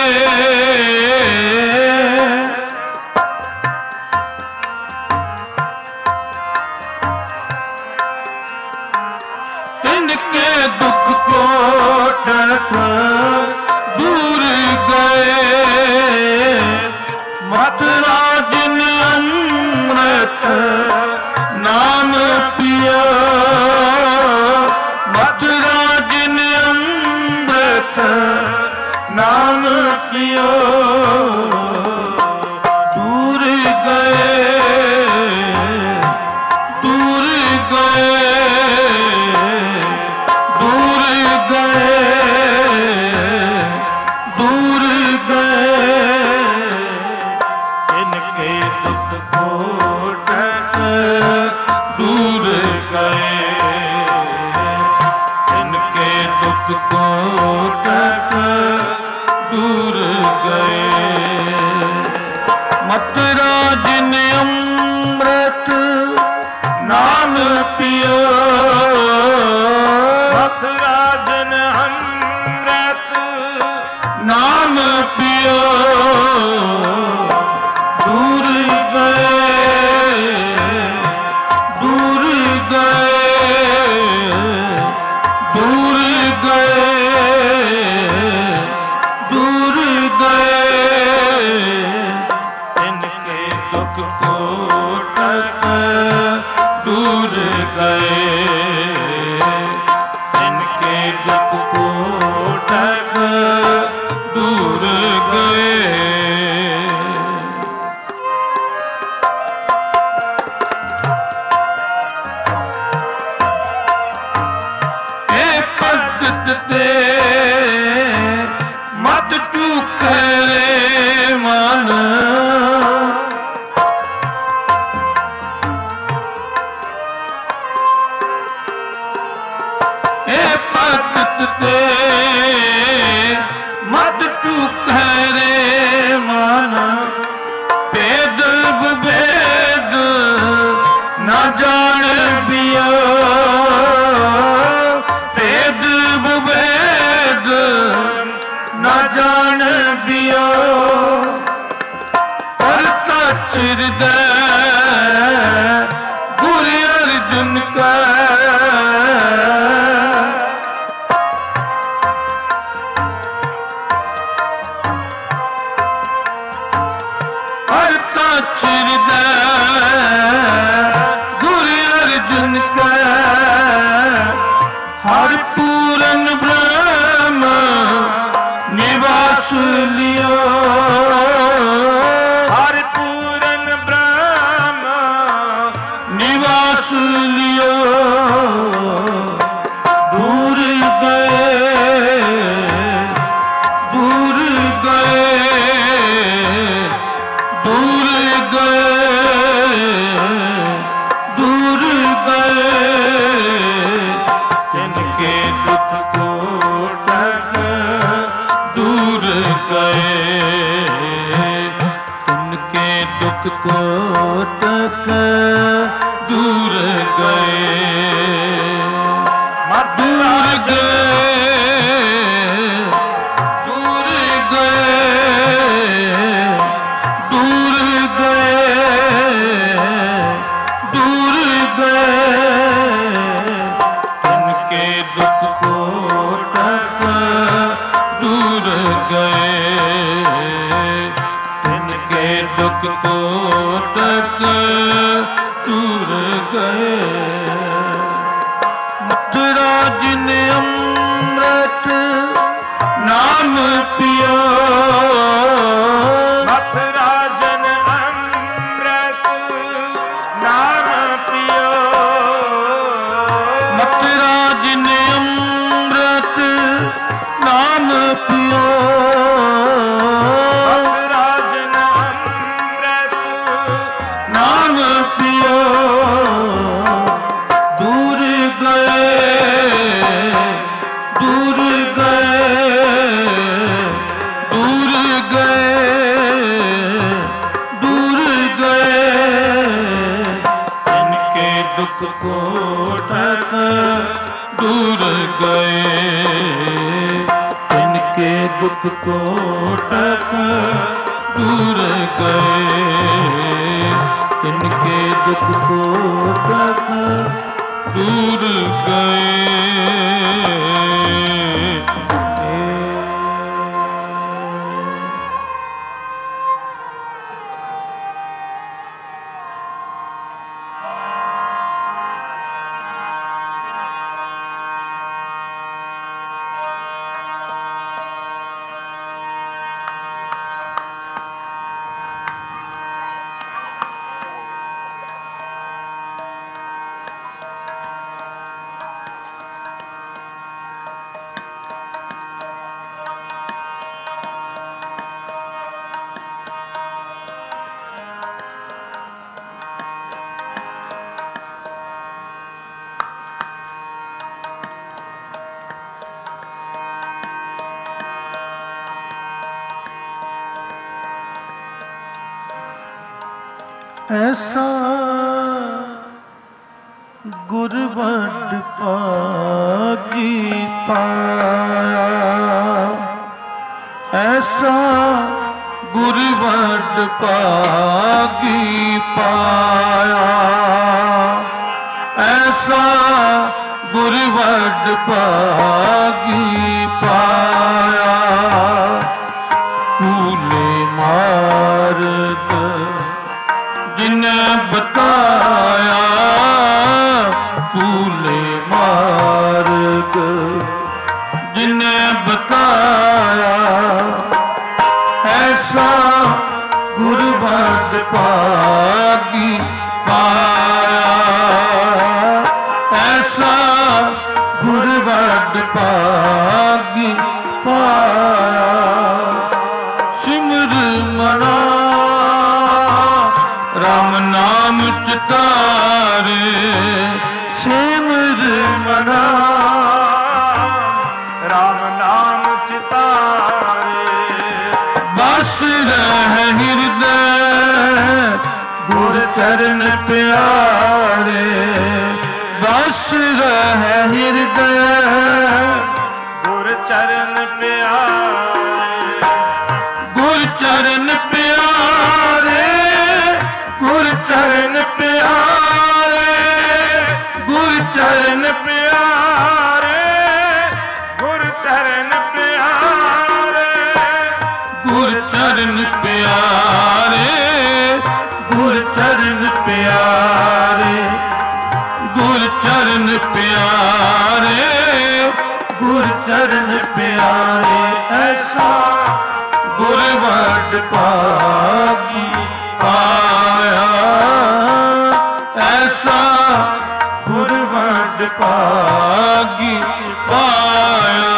तिनके दुख कोटक दूर गए मथुरा जिन अमृत नाम पियो मथुरा जिन अमृत नाम पियो दूर गए दूर गए दूर गए दूर गए इनके दुख कोटक दूर गए इनके दुख कोटक दूर गए मथुरा जिन अमृत नाम पियो मथुरा जिन अमृत नाम पियो दूर गए दूर गए दूर गए दूर गए इनके दुख कोटक दूर गए इनके दुख कोटक दूर गए ए पद्दत ते मत चूक रे मन ए पद्दत ते मत चूक रे मन भेद विभेद न जान पियो भेद विभेद न जान पियो पर हृदय गुरु अर्जुन का गुरु अर्जुन का हर पूरन ब्रह्म निवास लियो हर पूरन ब्रह्म निवास लियो दूर कोटक दूर गए, दूर गए, दूर गए, दूर गए, दूर गए, इनके दुख कोटक दूर गए, इनके दुख कोटक दूर गए। मथुरा जिन अमृत नाम पियो, मथुरा जन अमृत नाम पियो, मथुरा जिन अमृत नाम पियो, मथुरा जन अमृत नाम पियो, दूर गए, दूर गए, दूर गए, दूर गए, इनके दुख कोटक दूर गए, इनके दुख कोटक दूर गए, इनके दुख कोटक दूर गए। ऐसा गुरबड पागी पाया, ऐसा गुरबड पागी पाया, ऐसा गुरबड पागी पाया, भूले मार्ग जिन्हें बताया, भूले मार्ग जिन्हें बताया, ऐसा गुरबड पागी पाया, ऐसा गुरबड पागी पाया, सिमर मना राम नाम चितारे, सिमर मना राम नाम चितारे, बस रह हृदय गुर चरण प्यारे, बस रह हृदय गुर चरण प्यारे, गुर चरण प्यारे, गुर चरण प्यारे, गुर चरण प्यारे, गुर चरण प्यारे, गुर चरण प्यारे, गुर चरण प्यारे, गुर चरण प्यारे, गुर चरण प्यारे, ऐसा गुरबड पागी पाया, ऐसा गुरबड पागी पाया।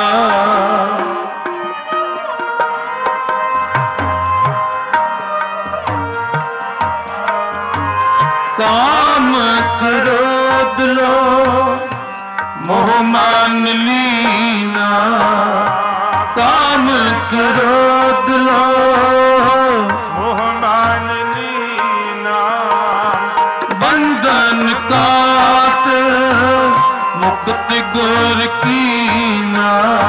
काम क्रोध लो मोह मान लीना, काम क्रोध लो मोह मान लीना, गुर कीना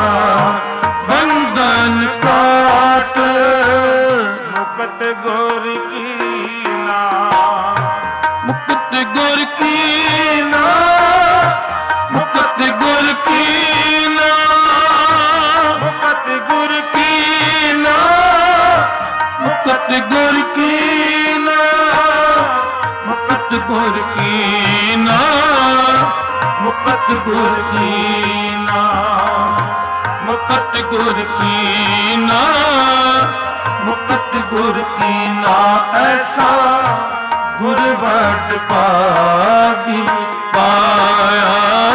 बंधन काट मुक्त गुर कीना मुक्त गुर कीना मुक्त गुर कीना मुक्त गुर कीना मुक्त गुर कीना मुक्त गुर कीना मुक्त गुर कीना मुक्त गुर कीना मुक्त गुर कीना ऐसा गुर वट पागी पाया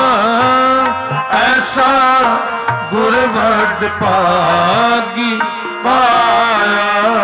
ऐसा गुर वट पागी पाया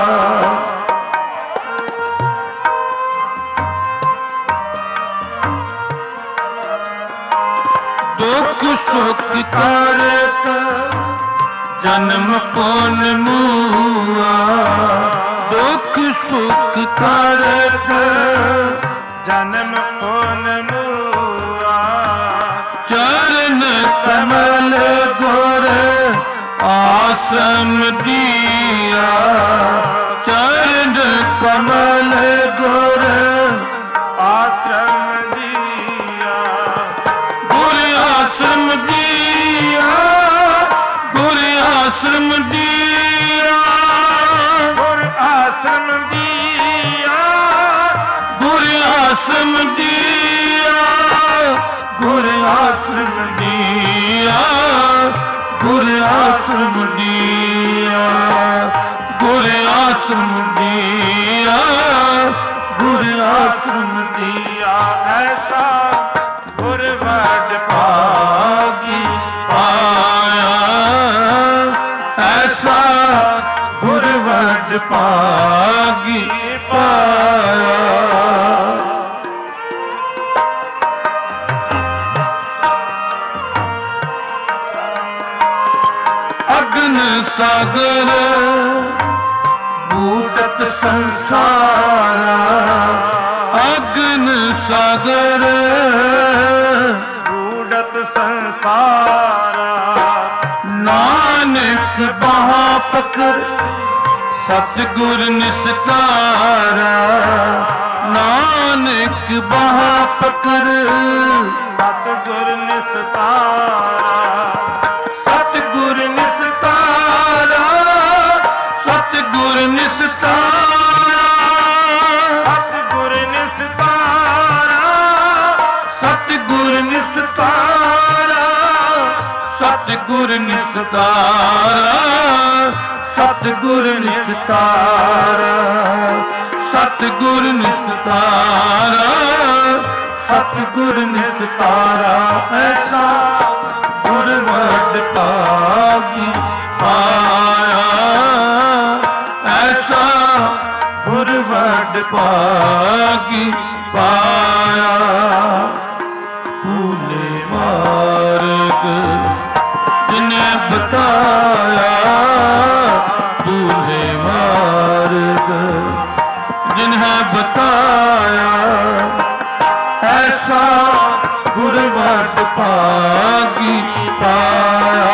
दुख सुख कारक जन्म पुन मुआ दुख सुख कारक जन्म पुन मुआ चरण कमल गुर आश्रम दिया चरण कमल गुर आश्रम दिया गुर आश्रम दिया गुर आश्रम दिया गुर आश्रम दिया गुर आश्रम दिया गुर आश्रम दिया गुर आश्रम दिया गुर आश्रम दिया गुर आश्रम दिया ऐसा गुर वट पागी पाया ऐसा गुर वट पागी पाया अग्न सागर बूटत संसारा अग्न सागर बूढ़त संसारा नानक बहा पकड़ सतगुर निस्तारा नानक बहा पकड़ सतगुर निस्तारा सतगुर निस्तारा सतगुर निस्तारा सतगुर निस्तारा सतगुर निस्तारा सतगुर निस्तारा सतगुर निस्तारा सतगुर निस्तारा सतगुर निस्तारा ऐसा गुर वट पागी पाया ऐसा गुर वट पागी पाया भूले मार्ग जिन्हें बताया भूले मार्ग जिन्हें बताया ऐसा गुर वट पागी पाया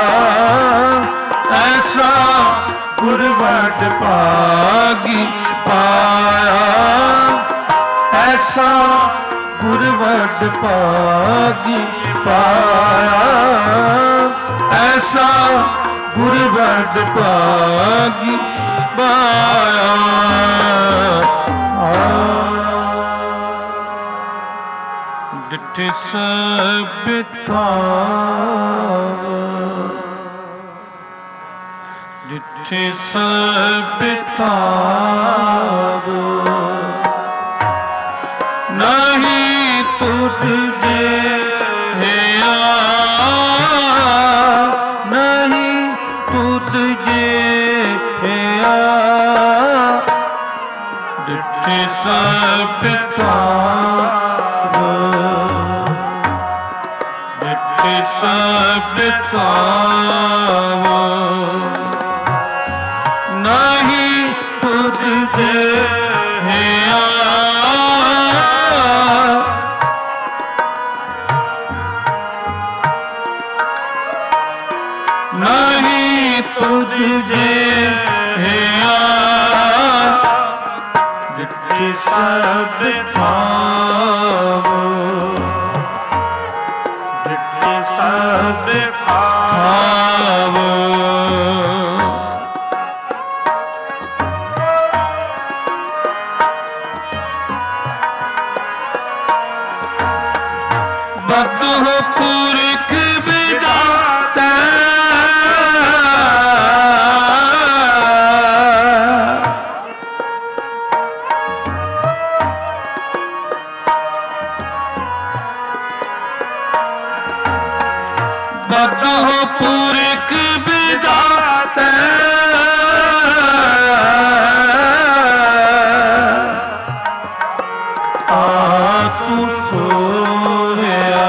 ऐसा गुर वट पागी पाया ऐसा गुर वट पागी पाया ऐसा गुर वट पागी पाया डिठे सब थाव डिठे सब थाव नहीं तुझे हेया नहीं तुझे हेया डिठे सब थाव डिठे सब थाव नहीं तुझे हेया ਡਿਠੀ ਸਭ ਥਾਂ, ਡਿਠੀ ਸਭ ਥਾਂ, ਬਦਹੁ ਪੁਰਖ ਵਿਦਾਤਾ, ਬਦਹੁ ਪੁਰਖ ਵਿਦਾਤਾ, ਆ ਤੂੰ ਸੋਇਆ,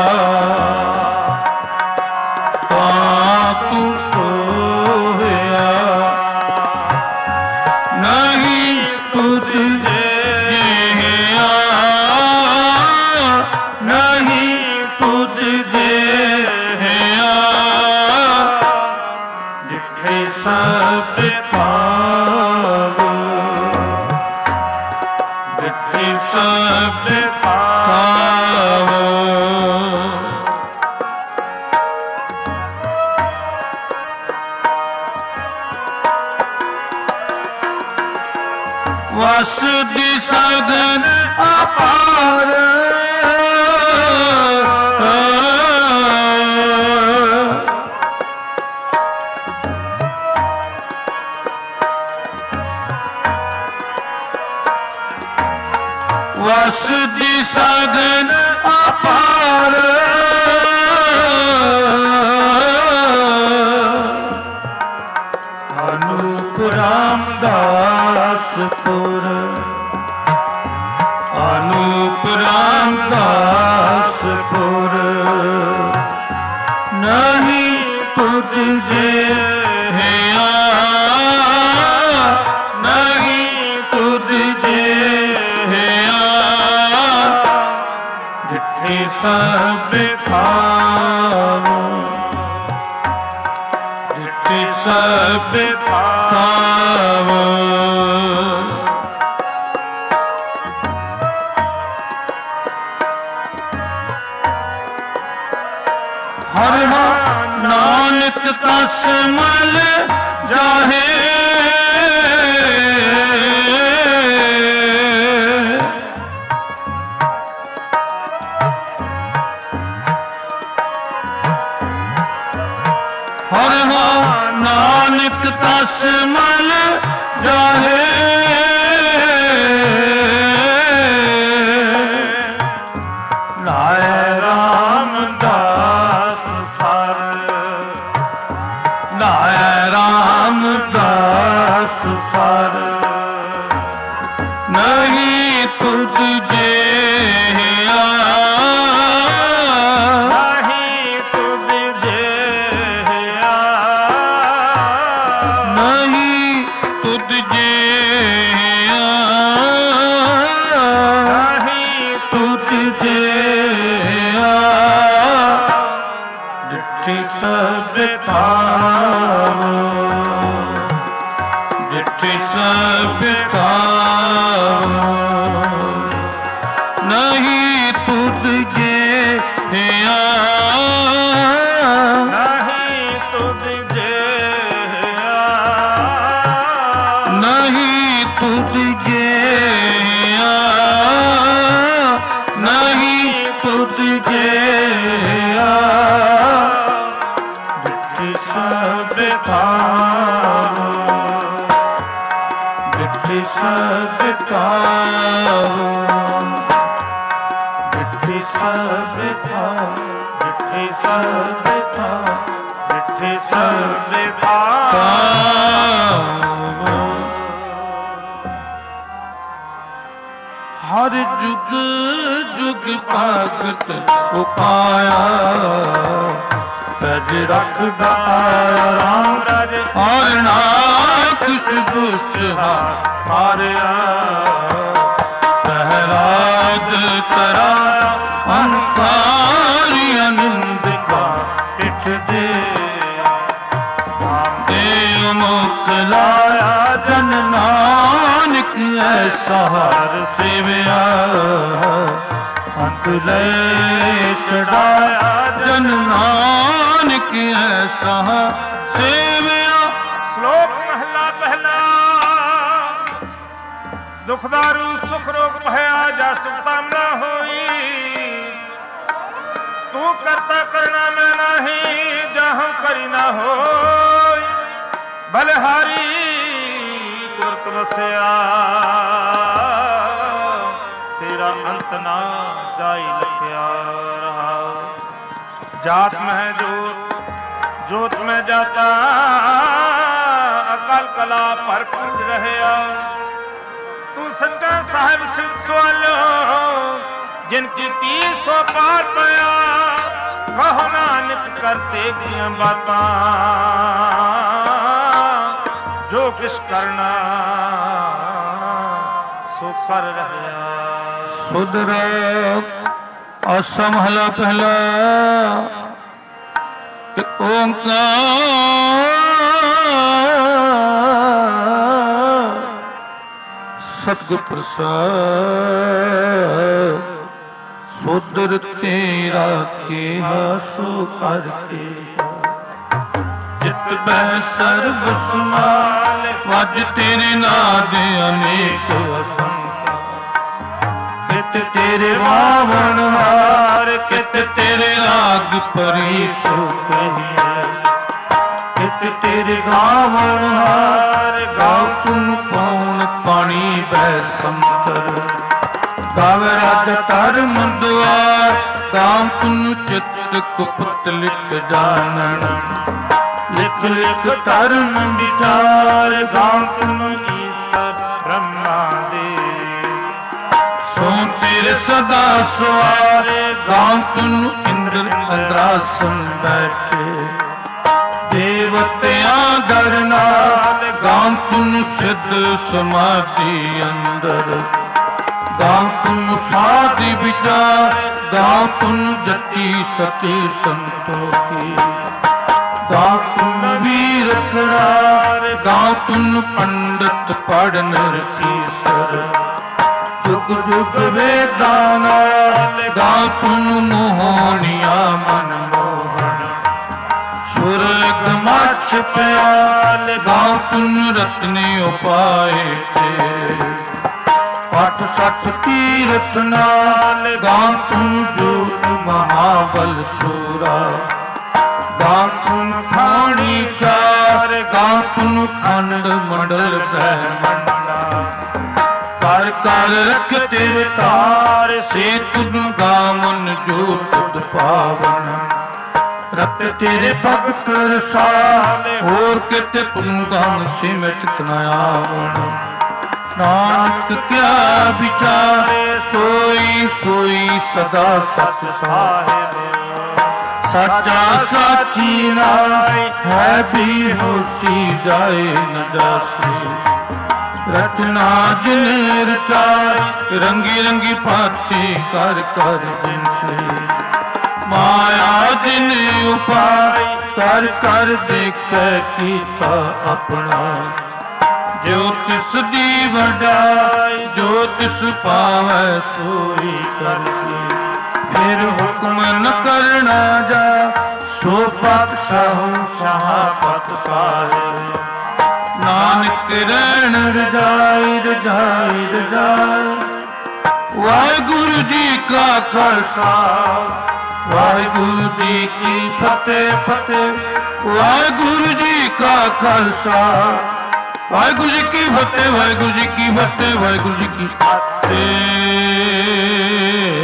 ਆ ਤੂੰ ਸੋਇਆ, ਨਹੀਂ ਤੁਧ ਜਿਹਾ, ਨਹੀਂ ਤੁਧ ਜਿਹਾ, ਡਿਠੇ ਸਭ ਥਾਂ, ਡਿਠੇ ਸਭ ਥਾਂ, ਵਸ ਦੀ ਸਗਨ ਅਪਾਰ, ਵਸ ਦੀ ਸਗਨ ਅਪਾਰ, ਅਨੂਪ ਰਾਮਦਾਸ ਪੁਰ, ਅਨੂਪ ਰਾਮਦਾਸ ਪੁਰ, ਨਹੀਂ ਤੁਧ ਜਿਹਾ, ਨਹੀਂ ਤੁਧ ਜਿਹਾ, ਡਿਠੀ ਸਭ ਥਾਂ, ਡਿਠੀ ਸਭ ਥਾਂ, ਹਰਿ ਨਾਨਕ ਤਸ ਮਲ ਜਾਹੇ, ਹਰਿ ਨਾਨਕ ਤਸ ਮਲ ਜਾਹੇ, ਨਾਇ ਰਾਮਦਾਸ ਸਰ, ਨਾਇ ਰਾਮਦਾਸ ਸਰ, ਨਹੀਂ ਤੁਧ ਜਿਹਾ, ਨਹੀਂ ਤੁਧ ਜਿਹਾ, ਨਹੀਂ ਤੁਧ ਜਿਹਾ, ਨਹੀਂ ਤੁਧ ਜਿਹਾ, ਡਿਠੀ ਸਭ ਥਾਂ, ਡਿਠੀ ਸਭ ਥਾਂ, ਨਹੀਂ ਤੁਧ ਜਿਹਾ, ਨਹੀਂ ਤੁਧ ਜਿਹਾ, ਨਹੀਂ ਤੁਧ ਜਿਹਾ, ਨਹੀਂ ਤੁਧ ਜਿਹਾ, ਡਿਠੀ ਸਭ ਥਾਂ, ਡਿਠੀ ਸਭ ਥਾਂ, ਡਿਠੀ ਸਭ ਥਾਂ, ਡਿਠੀ ਸਭ ਥਾਂ, ਡਿਠੀ ਸਭ ਥਾਂ, ਹਰ ਜੁਗ ਜੁਗ ਭਗਤ ਉਪਾਇਆ, ਤਜ ਰੱਖਦਾ ਰਾਮ ਰਾਜ ਔਰ ਨਾ ਕਿਸ ਦੁਸ਼ਟ ਹਾਰਿਆ, ਪਹਿਰਾਜ ਤਰਾ ਅੰਕਾਰੀ ਅਨੰਦ ਕਾ ਪਿਠ ਦੇ, ਦੇ ਮੁਖ ਲਾਇਆ ਜਨ ਨਾਨਕ ਸਹਾਰ ਸੇਵਿਆ ਅੰਤ ਲੈ ਚੜਾਇਆ ਜਨ ਨਾਨਕ ਐਸਾ ਸੇਵਿਆ। ਸ਼ਲੋਕ ਮਹਲਾ ਪਹਿਲਾ। ਦੁਖਦਾਰੂ ਸੁਖ ਰੋਗ ਭਇਆ ਜਸ ਕਾਮਨਾ ਹੋਈ। ਤੂੰ ਕਰਤਾ ਕਰਨਾ ਮੈਂ ਨਹੀਂ ਜਹਾਂ ਕਰੀ ਨਾ ਹੋਈ। ਬਲਿਹਾਰੀ ਗੁਰਤ ਵਸਿਆ ਤੇਰਾ ਅੰਤ ਨਾ ਜਾਈ ਲਖਿਆ ਰਹਾ। ਜਾਤ ਮਹਿ ਜੋਤ ਜੋਤ ਮੈਂ ਜਾਤਾ ਅਕਲ ਕਲਾ ਭਰਪੂਰ ਰਹਿਆ। ਤੂੰ ਸੱਚਾ ਸਾਹਿਬ ਸਿੱਧ ਸਵਾਲੋ ਜਿਨ ਕੀਤੀ ਸੋ ਪਾਰ ਪਿਆ। ਕਹੋ ਨਾਨਕ ਕਰਤੇ ਕੀਆਂ ਬਾਤਾਂ ਜੋ ਕਿਛ ਕਰਨਾ ਸੋ ਕਰ ਰਹਿਆ। ਸੁਧਰ ਆਸਾ ਮਹਲਾ ਪਹਿਲਾ। ਤੇ ਓਂਕਾਰ ਸਤਿਗੁਰ ਪ੍ਰਸਾਦ ਸੋਦਰ ਤੇਰਾ ਕਿਹਾ ਸੋ ਕਰਕੇ। ਜਿਤ ਬੈ ਸਰਬ ਸਮਾਲ ਵੱਜ ਤੇਰੇ ਨਾਦ ਅਨੇਕ ਅਸੰਖ। ਕਿਤ ਤੇਰੇ ਵਾਵਣ ਹਾਰ ਕਿਤ ਤੇਰੇ ਰਾਗ ਪਰੀ ਸੋ ਕਹੀਏ। ਕਿਤ ਤੇਰੇ ਗਾਵਣ ਹਾਰ ਗਾਉ ਤੁਮ ਪਉਣ ਪਾਣੀ ਬੈ ਸੰਤਰ। ਗਾਵੇ ਰਾਜ ਧਰਮ ਦੁਆਰ ਗਾਉ ਤੁਮ ਚਿੱਤ ਕੁਪਤ ਲਿਖ ਜਾਣਨ। ਲਿਖ ਲਿਖ ਧਰਮ ਵਿਚਾਰ ਗਾਉ ਤੁਮ ਈਸਰ ਬ੍ਰਹਮਾ ਦੇ। ਸੋ ਤੇਰੇ ਸਦਾ ਸਵਾਰੇ ਗਾਉ ਤੁਮ ਇੰਦਰ ਅੰਦਰਾਸਨ ਬੈਠੇ। ਦੇਵਤਿਆਂ ਦਰ ਨਾਲ ਗਾਉ ਤੁਮ ਸਿੱਧ ਸਮਾਧੀ ਅੰਦਰ। ਗਾਉ ਤੁਮ ਸਾਧੀ ਵਿਚਾਰ ਗਾਉ ਤੁਮ ਜਤੀ ਸਤੀ ਸੰਤੋਖੀ। ਗਾਉ ਤੁਮ ਵੀਰ ਕਰਾਰ ਗਾਉ ਤੁਮ ਪੰਡਤ ਪੜ੍ਹ ਨਿਰਖੀਸਰ। ਜੁਗ ਜੁਗ ਵੇਦਾਂ ਨਾਲ ਗਾਉ ਤੁਮ ਮੋਹਣੀਆਂ ਮਨ ਮੋਹਣ। ਸੁਰਗ ਮਛ ਪਿਆਲ ਗਾਉ ਤੁਮ ਰਤਨੇ ਉਪਾਏ ਤੇ। ਅੱਠ ਸੱਠ ਤੀਰਥ ਨਾਲ ਗਾਉ ਤੁਮ ਜੋਤ ਮਹਾਬਲ ਸੂਰਾ। ਗਾਉ ਤੁਮ ਠਾਣੀ ਚਾਰ ਗਾਉ ਤੁਮ ਖੰਡ ਮੰਡਲ ਬ੍ਰਹਮੰਡਾ। ਕਰ ਕਰ ਰਖ ਤੇਰੇ ਤਾਰ ਸੇ ਤੁਧ ਗਾਵਨ ਜੋ ਤੁਧ ਪਾਵਨ। ਰਤ ਤੇਰੇ ਭਗਤ ਰਸਾਲ ਹੋਰ ਕਿਤੇ ਪੁੰਗਾਂ ਸਿਮਟ ਨ ਆਵਣ। ਨਾਨਕ ਕਿਆ ਵਿਚਾਰੇ ਸੋਈ ਸੋਈ ਸਦਾ ਸਚ ਸਾਹਿਬ। ਸੱਚਾ ਸਾਚੀ ਨਾਈ ਹੈ ਵੀ ਹੋਸੀ ਜਾਏ ਨ ਜਾਸੀ। ਰਚਨਾ ਜਿਨ ਰਚਾਈ ਰੰਗੀ ਰੰਗੀ ਭਾਤੀ ਕਰ ਕਰ ਜਿਨਸੇ। ਮਾਇਆ ਦਿਨ ਉਪਾਈ ਕਰ ਕਰ ਦੇਖੈ ਕੀਤਾ ਆਪਣਾ। ਜੋ ਤਿਸ ਦੀ ਵਡਾਈ ਜੋ ਤਿਸ ਪਾਵੈ ਸੋਈ ਕਰਸੀ। ਫਿਰ ਹੁਕਮ ਨ ਕਰਨਾ ਜਾ ਸੋ ਪਾਤਸ਼ਾਹੁ ਸ਼ਾਹਪਤ ਸਾਹਿਬ। ਨਾਨਕ ਰਹਿਣ ਰਜਾਈ ਰਜਾਈ ਰਜਾਈ। ਵਾਹਿਗੁਰੂ ਜੀ ਕਾ ਖਾਲਸਾ ਵਾਹਿਗੁਰੂ ਜੀ ਕੀ ਫਤਿਹ ਫਤਿਹ। ਵਾਹਿਗੁਰੂ ਜੀ ਕਾ ਖਾਲਸਾ ਵਾਹਿਗੁਰੂ ਜੀ ਕੀ ਫਤਿਹ ਵਾਹਿਗੁਰੂ ਜੀ ਕੀ ਫਤਿਹ ਵਾਹਿਗੁਰੂ ਜੀ ਕੀ ਫਤਿਹ।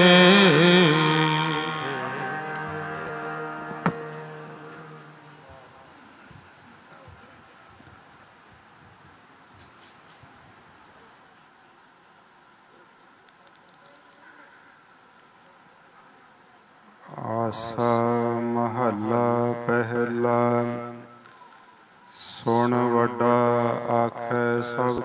ਆਸਾ ਮਹੱਲਾ ਪਹਿਲਾ। ਸੁਣ ਵੱਡਾ ਆਖੈ ਸਭ